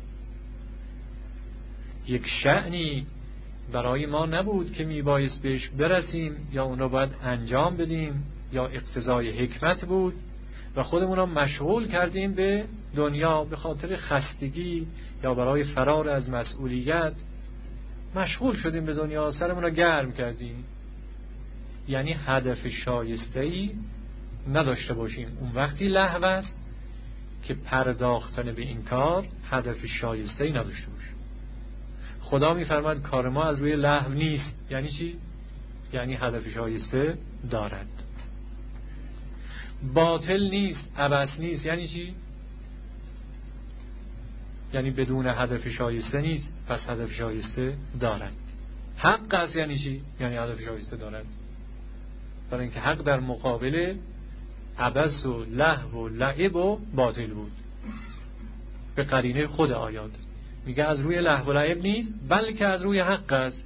Speaker 1: یک شأنی برای ما نبود که میبایست بهش برسیم یا اون رو باید انجام بدیم یا اقتضای حکمت بود و خودمون رو مشغول کردیم به دنیا به خاطر خستگی یا برای فرار از مسئولیت. مشغول شدیم به دنیا، سرمون رو گرم کردیم. یعنی هدف شایسته‌ای نداشته باشیم، اون وقتی لهو است که پرداختن به این کار هدف شایسته‌ای نداشته باشه. خدا می‌فرماید کار ما از روی لهو نیست. یعنی چی؟ یعنی هدف شایسته دارد. باطل نیست، عبث نیست. یعنی چی؟ یعنی بدون هدف شایسته نیست، پس هدف شایسته دارد. حق است. یعنی چی؟ یعنی هدف شایسته دارد. برای اینکه حق در مقابل عبث و لهو و لعب و باطل بود. به قرینه خود آیات میگه از روی لهو و لعب نیست، بلکه از روی حق است.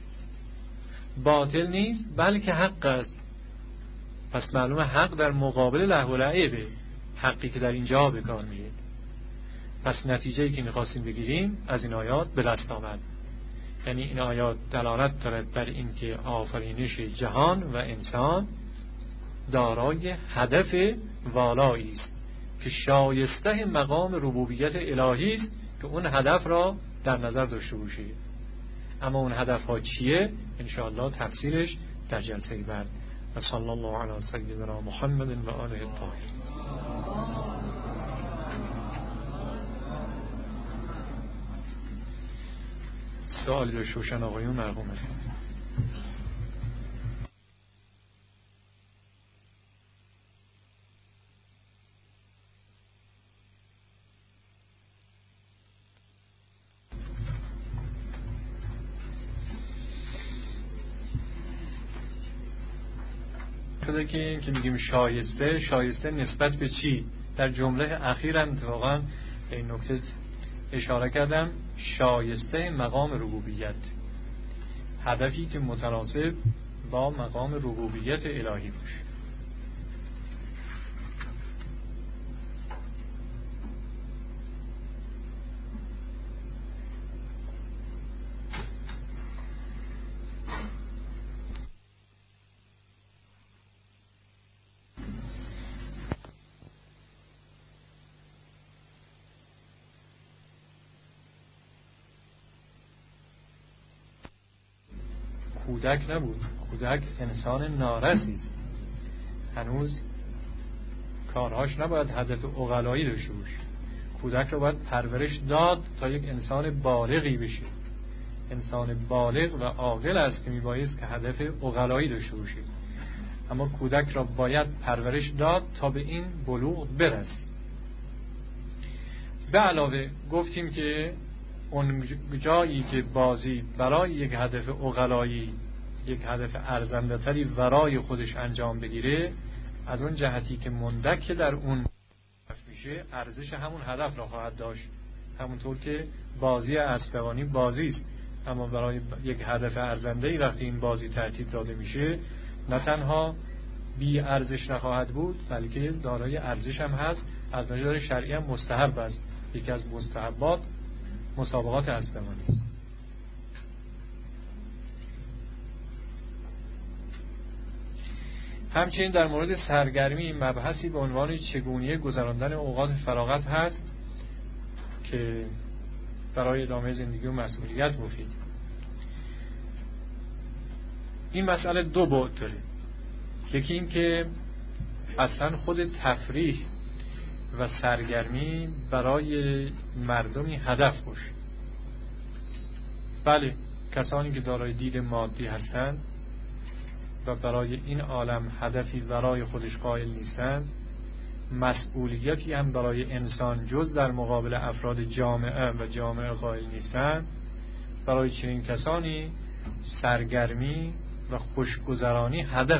Speaker 1: باطل نیست بلکه حق است. پس معلومه حق در مقابل لهو و لعبه، حقی که در اینجا به کار میاد. پس نتیجه‌ای که می‌خواستیم بگیریم از این آیات به دست آمد. یعنی این آیات دلالت دارد بر اینکه آفرینش جهان و انسان دارای هدف والایی است که شایسته مقام ربوبیت الهی است که اون هدف را در نظر داشته باشه. اما اون هدف ها چیه؟ انشاءالله تفصیلش در جلسه بعد. و صلی الله علی سیدنا محمد و آله الطاهرین. سوالی داشته باشن آقایون مرحومه. که میگیم شایسته نسبت به چی؟ در جمله اخیرم اتفاقا به این نکته اشاره کردم، شایسته مقام ربوبیت، هدفی که متناسب با مقام ربوبیت الهی باشه. کودک نبود، کودک انسان نارسی است، هنوز کارهاش نباید هدف عقلایی داشته باشه. کودک رو باید پرورش داد تا یک انسان بالغی بشه. انسان بالغ و عاقل است که میبایست که هدف عقلایی داشته باشه. اما کودک را باید پرورش داد تا به این بلوغ برسه. به علاوه گفتیم که اون جایی که بازی برای یک هدف عقلایی، یک هدف ارزنده تری ورای خودش انجام بگیره، از اون جهتی که مندک در اون میشه ارزش همون هدف را خواهد داشت. همونطور که بازی اسبقانی بازی است، اما برای یک هدف ارزنده‌ای وقتی این بازی ترتیب داده میشه نه تنها بی ارزش نخواهد بود بلکه دارای ارزش هم هست. از نظر شرعی هم مستحب است. یکی از مستحبات مسابقات اسبقانی است. همچنین در مورد سرگرمی مبحثی به عنوان چگونگی گذراندن اوقات فراغت هست که برای ادامه زندگی و مسئولیت مفید. این مسئله دو بعد داره. یکی این که اصلا خود تفریح و سرگرمی برای مردمی هدف باشه. بله، کسانی که دارای دید مادی هستند و برای این عالم هدفی برای خودش قائل نیستند، مسئولیتی هم برای انسان جز در مقابل افراد جامعه و جامعه قائل نیستند، برای چنین کسانی سرگرمی و خوشگذرانی هدف.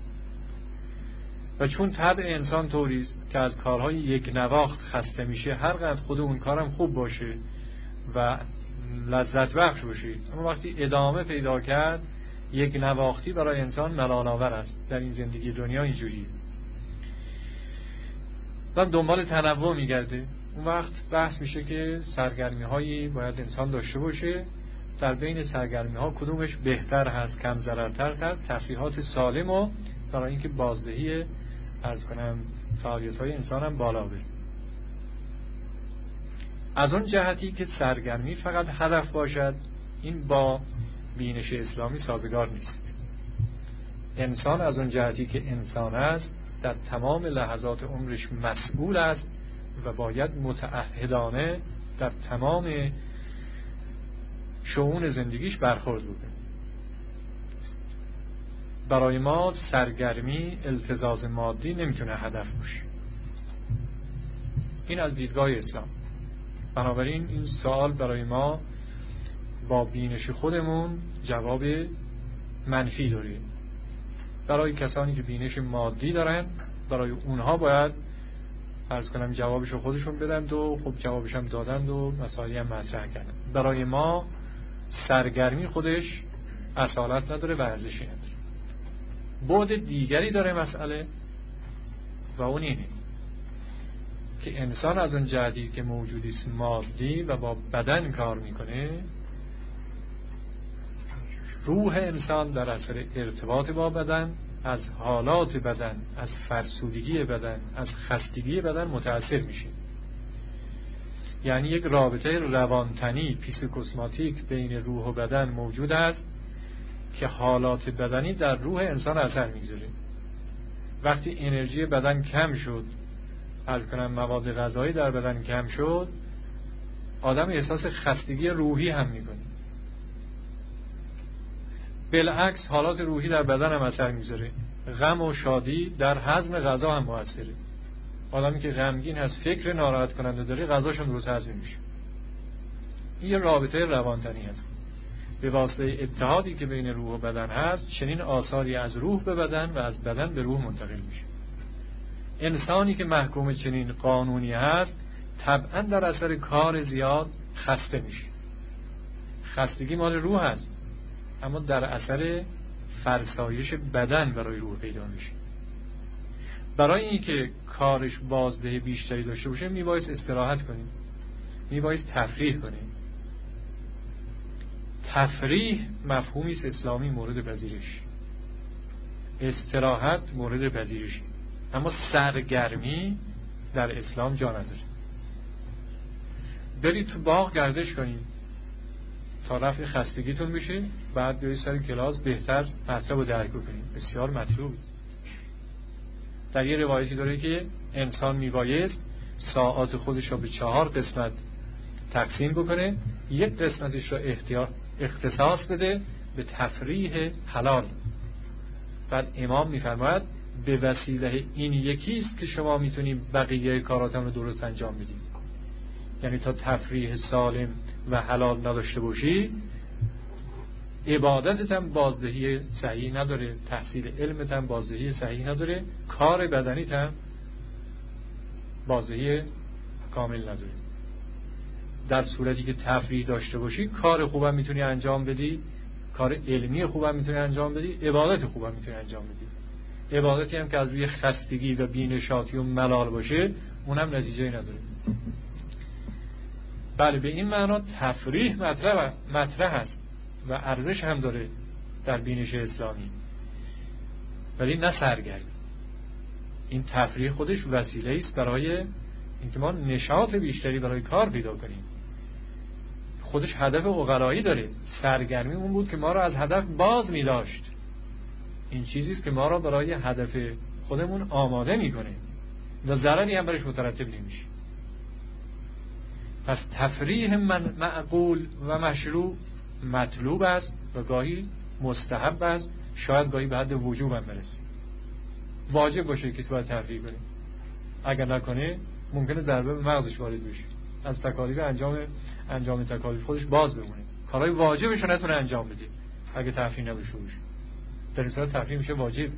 Speaker 1: و چون طبع انسان طوری است که از کارهای یک نواخت خسته میشه، هر قدر خود اون کارم خوب باشه و لذت بخش باشه، اما وقتی ادامه پیدا کرد یک نواختی برای انسان ملال آور است. در این زندگی دنیا اینجوریه. و دنبال تنوع میگرده. اون وقت بحث میشه که سرگرمی هایی باید انسان داشته باشه. در بین سرگرمی ها کدومش بهتر هست، کم ضررتر هست، تفریحات سالم و برای اینکه بازدهی فعالیت های انسان هم بالا بره. از اون جهتی که سرگرمی فقط هدف باشد، این با بینش اسلامی سازگار نیست. انسان از اون جهتی که انسان است در تمام لحظات عمرش مسئول است و باید متعهدانه در تمام شؤون زندگیش برخورد بکنه. برای ما سرگرمی، التزاز مادی نمیتونه هدف باشه. این از دیدگاه اسلام. بنابراین این سوال برای ما با بینش خودمون جواب منفی داره. برای کسانی که بینش مادی دارن، برای اونها باید عرض کنم جوابشو خودشون بدن و خب جوابش هم دادن و مسائلی هم مطرح کردن. برای ما سرگرمی خودش اصالت نداره و ارزشی نداره. بعد دیگری داره مسئله و اون اینه که انسان از اون جهتی که موجودی است مادی و با بدن کار میکنه، روح انسان در اثر ارتباط با بدن از حالات بدن، از فرسودگی بدن، از خستگی بدن متأثر میشه. یعنی یک رابطه روانتنی پیسیکوسماتیک بین روح و بدن موجود است که حالات بدنی در روح انسان اثر میذاره. وقتی انرژی بدن کم شد، از کنم مواد غذایی در بدن کم شد، آدم احساس خستگی روحی هم میکنه. بالعکس حالات روحی در بدن هم اثر میذاره. غم و شادی در هضم غذا هم مؤثره. آدمی که غمگین هست، فکر ناراحت کننده داره، غذاشون درست هضم میشه. این یه رابطه روانتنی هست. به واسطه اتحادی که بین روح و بدن هست، چنین آثاری از روح به بدن و از بدن به روح منتقل میشه. انسانی که محکوم چنین قانونی هست، طبعا در اثر کار زیاد خسته میشه. خستگی مال روح هست، اما در اثر فرسایش بدن برای روح پیدا میشه. برای اینکه کارش بازده بیشتری داشته باشه، میبایست استراحت کنیم، میبایست تفریح کنیم. تفریح مفهومی است اسلامی مورد پذیرش، استراحت مورد پذیرش، اما سرگرمی در اسلام جا نداره. برید تو باغ گردش کنید تا رفع خستگیتون بشه، بعد بیایید سر کلاس بهتر مطلب رو درک کنید. بسیار مطلوب. در یه روایتی داره که انسان میبایست ساعات خودش رو به 4 قسمت تقسیم بکنه، یک قسمتش رو اختصاص بده به تفریح حلال. بعد امام میفرماید به وسیله این یکیست که شما میتونید بقیه کاراتون رو درست انجام بدید. یعنی تا تفریح سالم و حلال نداشته باشی، عبادتت هم بازدهی صحیح نداره، تحصیل علمت هم بازدهی صحیح نداره، کار بدنیت هم بازدهی کامل نداره. در صورتی که تفریح داشته باشی، کار خوبم میتونی انجام بدی، کار علمی خوبم میتونی انجام بدی، عبادت خوبم میتونی انجام بدی. عبادتی هم که از روی خستگی و بی‌نشاطی و ملال باشه، اونم نتیجه نداره. بله، به این معنا تفریح مطرح است و ارزش هم داره در بینش اسلامی، ولی نه سرگرمی. این تفریح خودش وسیله است برای اینکه ما نشاط بیشتری برای کار پیدا کنیم. خودش هدف عقلایی داره. سرگرمی اون بود که ما را از هدف باز می داشت. این چیزی است که ما را برای هدف خودمون آماده میکنه و ضرری هم برش مترتب نمیشه. پس تفریح معقول و مشروع مطلوب است و گاهی مستحب است، شاید گاهی به حد وجوب هم برسه. واجب باشه کسی باید تفریح کنه. اگر نکنه ممکنه ضربه به مغزش وارد بشه، از تکالیف انجام تکالیف خودش باز بمونه، کارهای واجبش رو نتونه انجام بده اگه تفریح نباشه. در این صورت تفریح میشه واجب،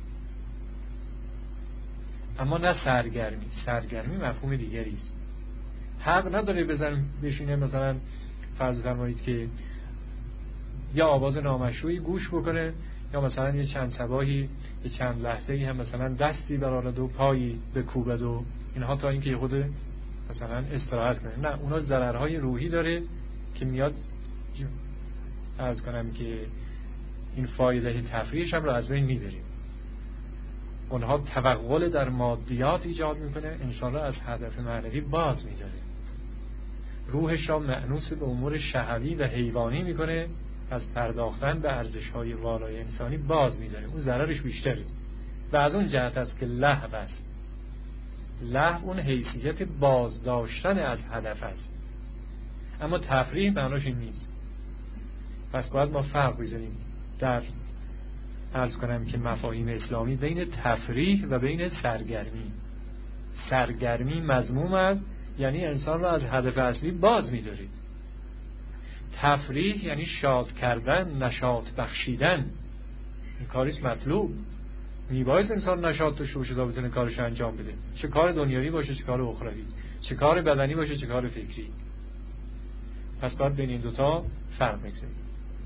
Speaker 1: اما نه سرگرمی. سرگرمی مفهوم دیگری است. حق نداره بشینه مثلا فرض فرمایید که یا آواز نامشروعی گوش بکنه، یا مثلا یه چند صباحی یه چند لحظه‌ای هم مثلا دستی برآورد و پایی بکوبد و اینها، تا اینکه خود مثلا استراحت کنه. نه، اونا ضررهای روحی داره که میاد عرض کنم که این فایده تفریحش هم رو از بین میبره. اونها توغل در مادیات ایجاد میکنه، انسان را از هدف معنوی باز میداره، روحش را مأنوس به امور شهوی و حیوانی میکنه، از پرداختن به ارزش‌های والای انسانی باز میداره. اون ضررش بیشتره. و از اون جهت است که لهو است. لهو اون حیثیت بازداشتن از هدف است، اما تفریح معناش این نیست. پس باید ما فرق بزنیم در عرض کنم که مفاهیم اسلامی بین تفریح و بین سرگرمی. سرگرمی مذموم است، یعنی انسان را از هدف اصلی باز می‌دارید. تفریح یعنی شاد کردن، نشاط بخشیدن. این کاریست مطلوب. میبایست انسان نشاط داشته باشه تا بتونه کارش انجام بده، چه کار دنیوی باشه چه کار اخروی، چه کار بدنی باشه چه کار فکری. پس باید بین این دوتا فرق بگذاریم.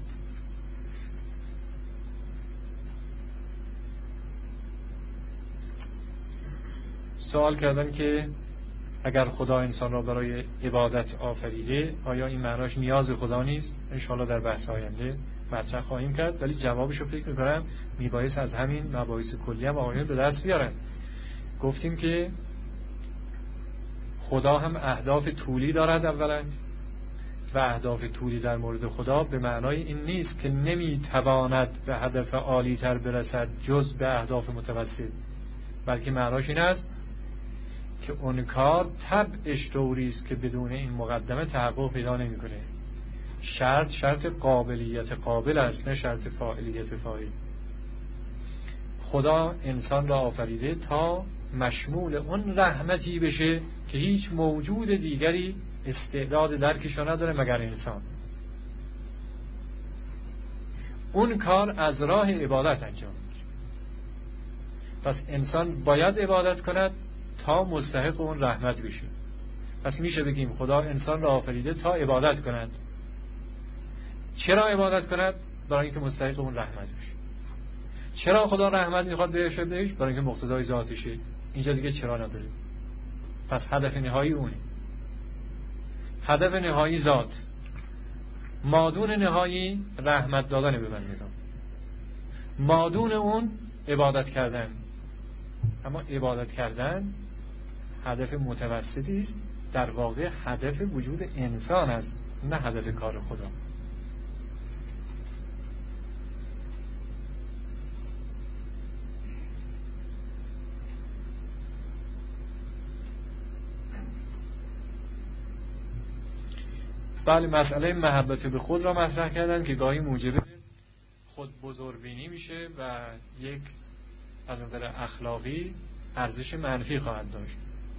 Speaker 1: سوال کردن که اگر خدا انسان را برای عبادت آفریده، آیا این معناش نیاز خدا نیست؟ انشاءالله در بحث آینده مطرح خواهیم کرد، ولی جوابشو فکر میکنم میبایست از همین مباحث کلی هم آقایون به دست بیارن. گفتیم که خدا هم اهداف طولی دارد اولا، و اهداف طولی در مورد خدا به معنای این نیست که نمیتواند به هدف عالی تر برسد جز به اهداف متوسط، بلکه معناش این است که اون کار طبعش طوری است که بدون این مقدمه تحقق پیدا نمیکنه. شرط قابلیت قابل است، نه شرط فاعلیت فاعل. خدا انسان را آفریده تا مشمول اون رحمتی بشه که هیچ موجود دیگری استعداد درکش نداره مگر انسان. اون کار از راه عبادت انجام میشه. پس انسان باید عبادت کند تا مستحق اون رحمت بشه. پس میشه بگیم خدا انسان را آفریده تا عبادت کند. چرا عبادت کند؟ برای اینکه مستحق اون رحمت بشه. چرا خدا رحمت میخواد بهش؟ برای اینکه مقتضای ذاتشه. اینجا دیگه چرا نداره. پس هدف نهایی اونه. هدف نهایی ذات، مادون نهایی رحمت دادن به بندگان، مادون اون عبادت کردن. اما عبادت کردن هدف متوسطی است، در واقع هدف وجود انسان است، نه هدف کار خدا. بله، مسئله محبت به خود را مطرح کردن که گاهی موجب خود بزرگبینی میشه و یک از نظر اخلاقی ارزش منفی خواهد داشت.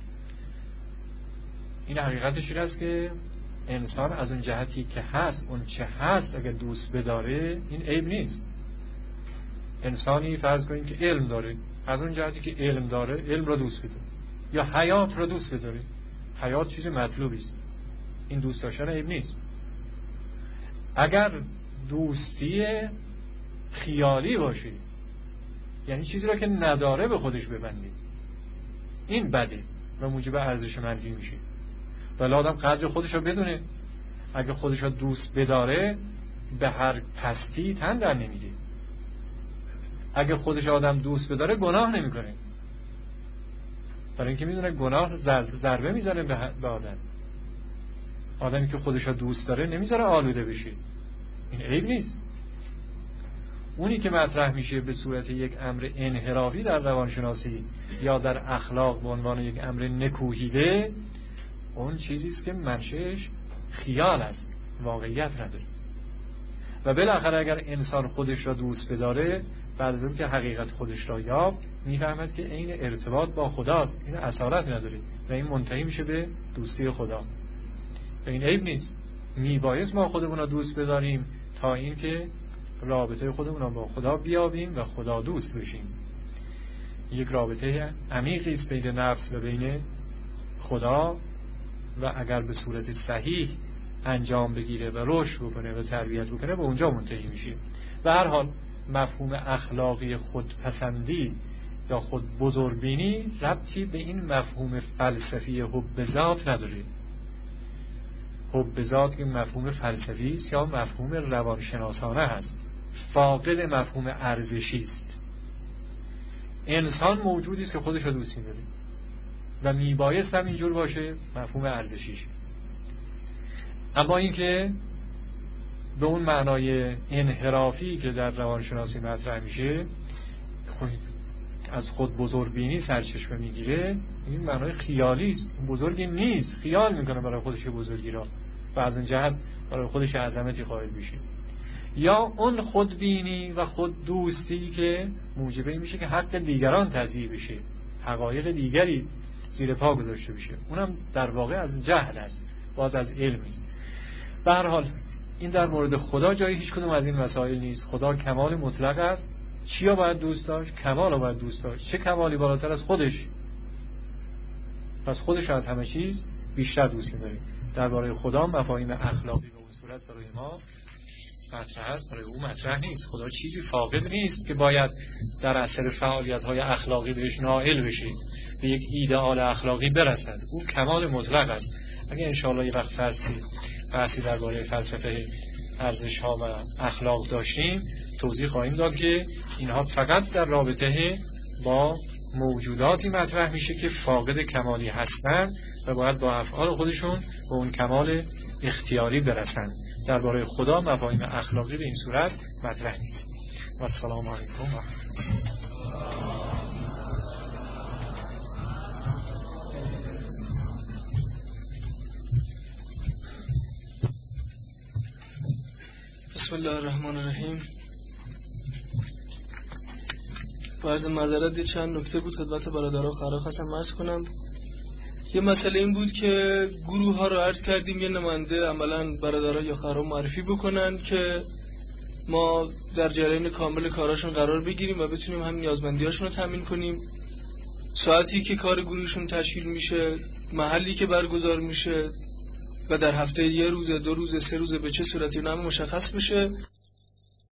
Speaker 1: این حقیقتش این است که انسان از اون جهتی که هست، اون چه هست اگر دوست بداره این عیب نیست. انسانی فرض کنیم که علم داره، از اون جهتی که علم داره علم را دوست بداره، یا حیات را دوست بداره. حیات چیز مطلوبی است، این دوست داشتن عیب نیست. اگر دوستی خیالی باشه، یعنی چیزی را که نداره به خودش ببندید، این بده و موجب ارزش منفی میشه. ولی آدم قدر خودش را بدونه. اگه خودش را دوست بداره به هر پستی تن در نمیده. اگه خودش آدم دوست بداره گناه نمیکنه، برای اینکه میدونه گناه ضربه میزنه به آدم. آدمی که خودش را دوست داره نمیذاره آلوده بشه، این عیب نیست. اونی که مطرح میشه به صورت یک امر انحرافی در روانشناسی یا در اخلاق به عنوان یک امر نکوهیده، اون چیزیست که منشأش خیال است، واقعیت نداره. و بالاخره اگر انسان خودش را دوست بداره، بعد از اون که حقیقت خودش را یافت میفهمد که این ارتباط با خداست، این اسارت نداره و این منتهی میشه به دوستی خدا. و این عیب نیست. میبایست ما خودمون را دوست بداریم تا این که رابطه خودمون را با خدا بیابیم و خدا دوست بشیم. یک رابطه عمیقی است بین نفس و بین خدا، و اگر به صورت صحیح انجام بگیره و رشد بکنه و تربیت بکنه به اونجا منتهی میشه. و هر حال مفهوم اخلاقی خودپسندی یا خود بزرگبینی ربطی به این مفهوم فلسفی حب ذات نداره. حب ذات که مفهوم فلسفی است یا مفهوم روانشناسانه هست، فاقد مفهوم ارزشی است. انسان موجودی است که خودش رو دوست می‌داره و میبایست هم اینجور باشه، مفهوم ارزشیش. اما اینکه به اون معنای انحرافی که در روانشناسی مطرح میشه، از خود بزرگبینی سرچشمه میگیره، این معنای خیالی است، بزرگی نیست، خیال میکنه برای خودش بزرگی را و از اون جهت برای خودش عظمتی قائل بشه. یا اون خودبینی و خود دوستی که موجب این میشه که حق دیگران تضییع بشه، حقایق دیگری زیر پا گذاشته بشه، اونم در واقع از جهل است، باز از علم نیست. به هر حال این در مورد خدا جای هیچ کدوم از این مسائل نیست. خدا کمال مطلق است. چیا باید دوست داشت؟ کمال رو باید دوست داشت. چه کمالی بالاتر از خودش؟ پس خودش از همه چیز بیشتر دوست می‌داره. درباره خدا مفاهیم اخلاقی به اون صورت برای ما مطرح است، برای او مطرح نیست. خدا چیزی فاقد نیست که باید در اثر فعالیت‌های اخلاقی بهش نائل بشه، به یک ایدئال اخلاقی برسد. او کمال مطلق است. اگه انشاءالله یه وقت بحثی درباره فلسفه ارزش‌ها و اخلاق داشتیم، توضیح خواهیم داد که اینها فقط در رابطه با موجوداتی مطرح میشه که فاقد کمالی هستند و باید با افعال خودشون به اون کمال اختیاری برسند. درباره خدا مفاهیم اخلاقی به این صورت مطرح نیست. و السلام علیکم.
Speaker 2: بسم الله الرحمن الرحیم. با عرض معذرت چند نکته بود خدمت برادران خراب خواستم عرض کنم. یه مسئله این بود که گروه ها رو عرض کردیم یه نماینده عملا برادران یا خراب معرفی بکنن که ما در جریان کامل کاراشون قرار بگیریم و بتونیم هم نیازمندیاشون رو تامین کنیم. ساعتی که کار گروهشون تشکیل میشه، محلی که برگزار میشه و در هفته 1 روز 2 روز 3 روز به چه صورتی نام مشخص بشه.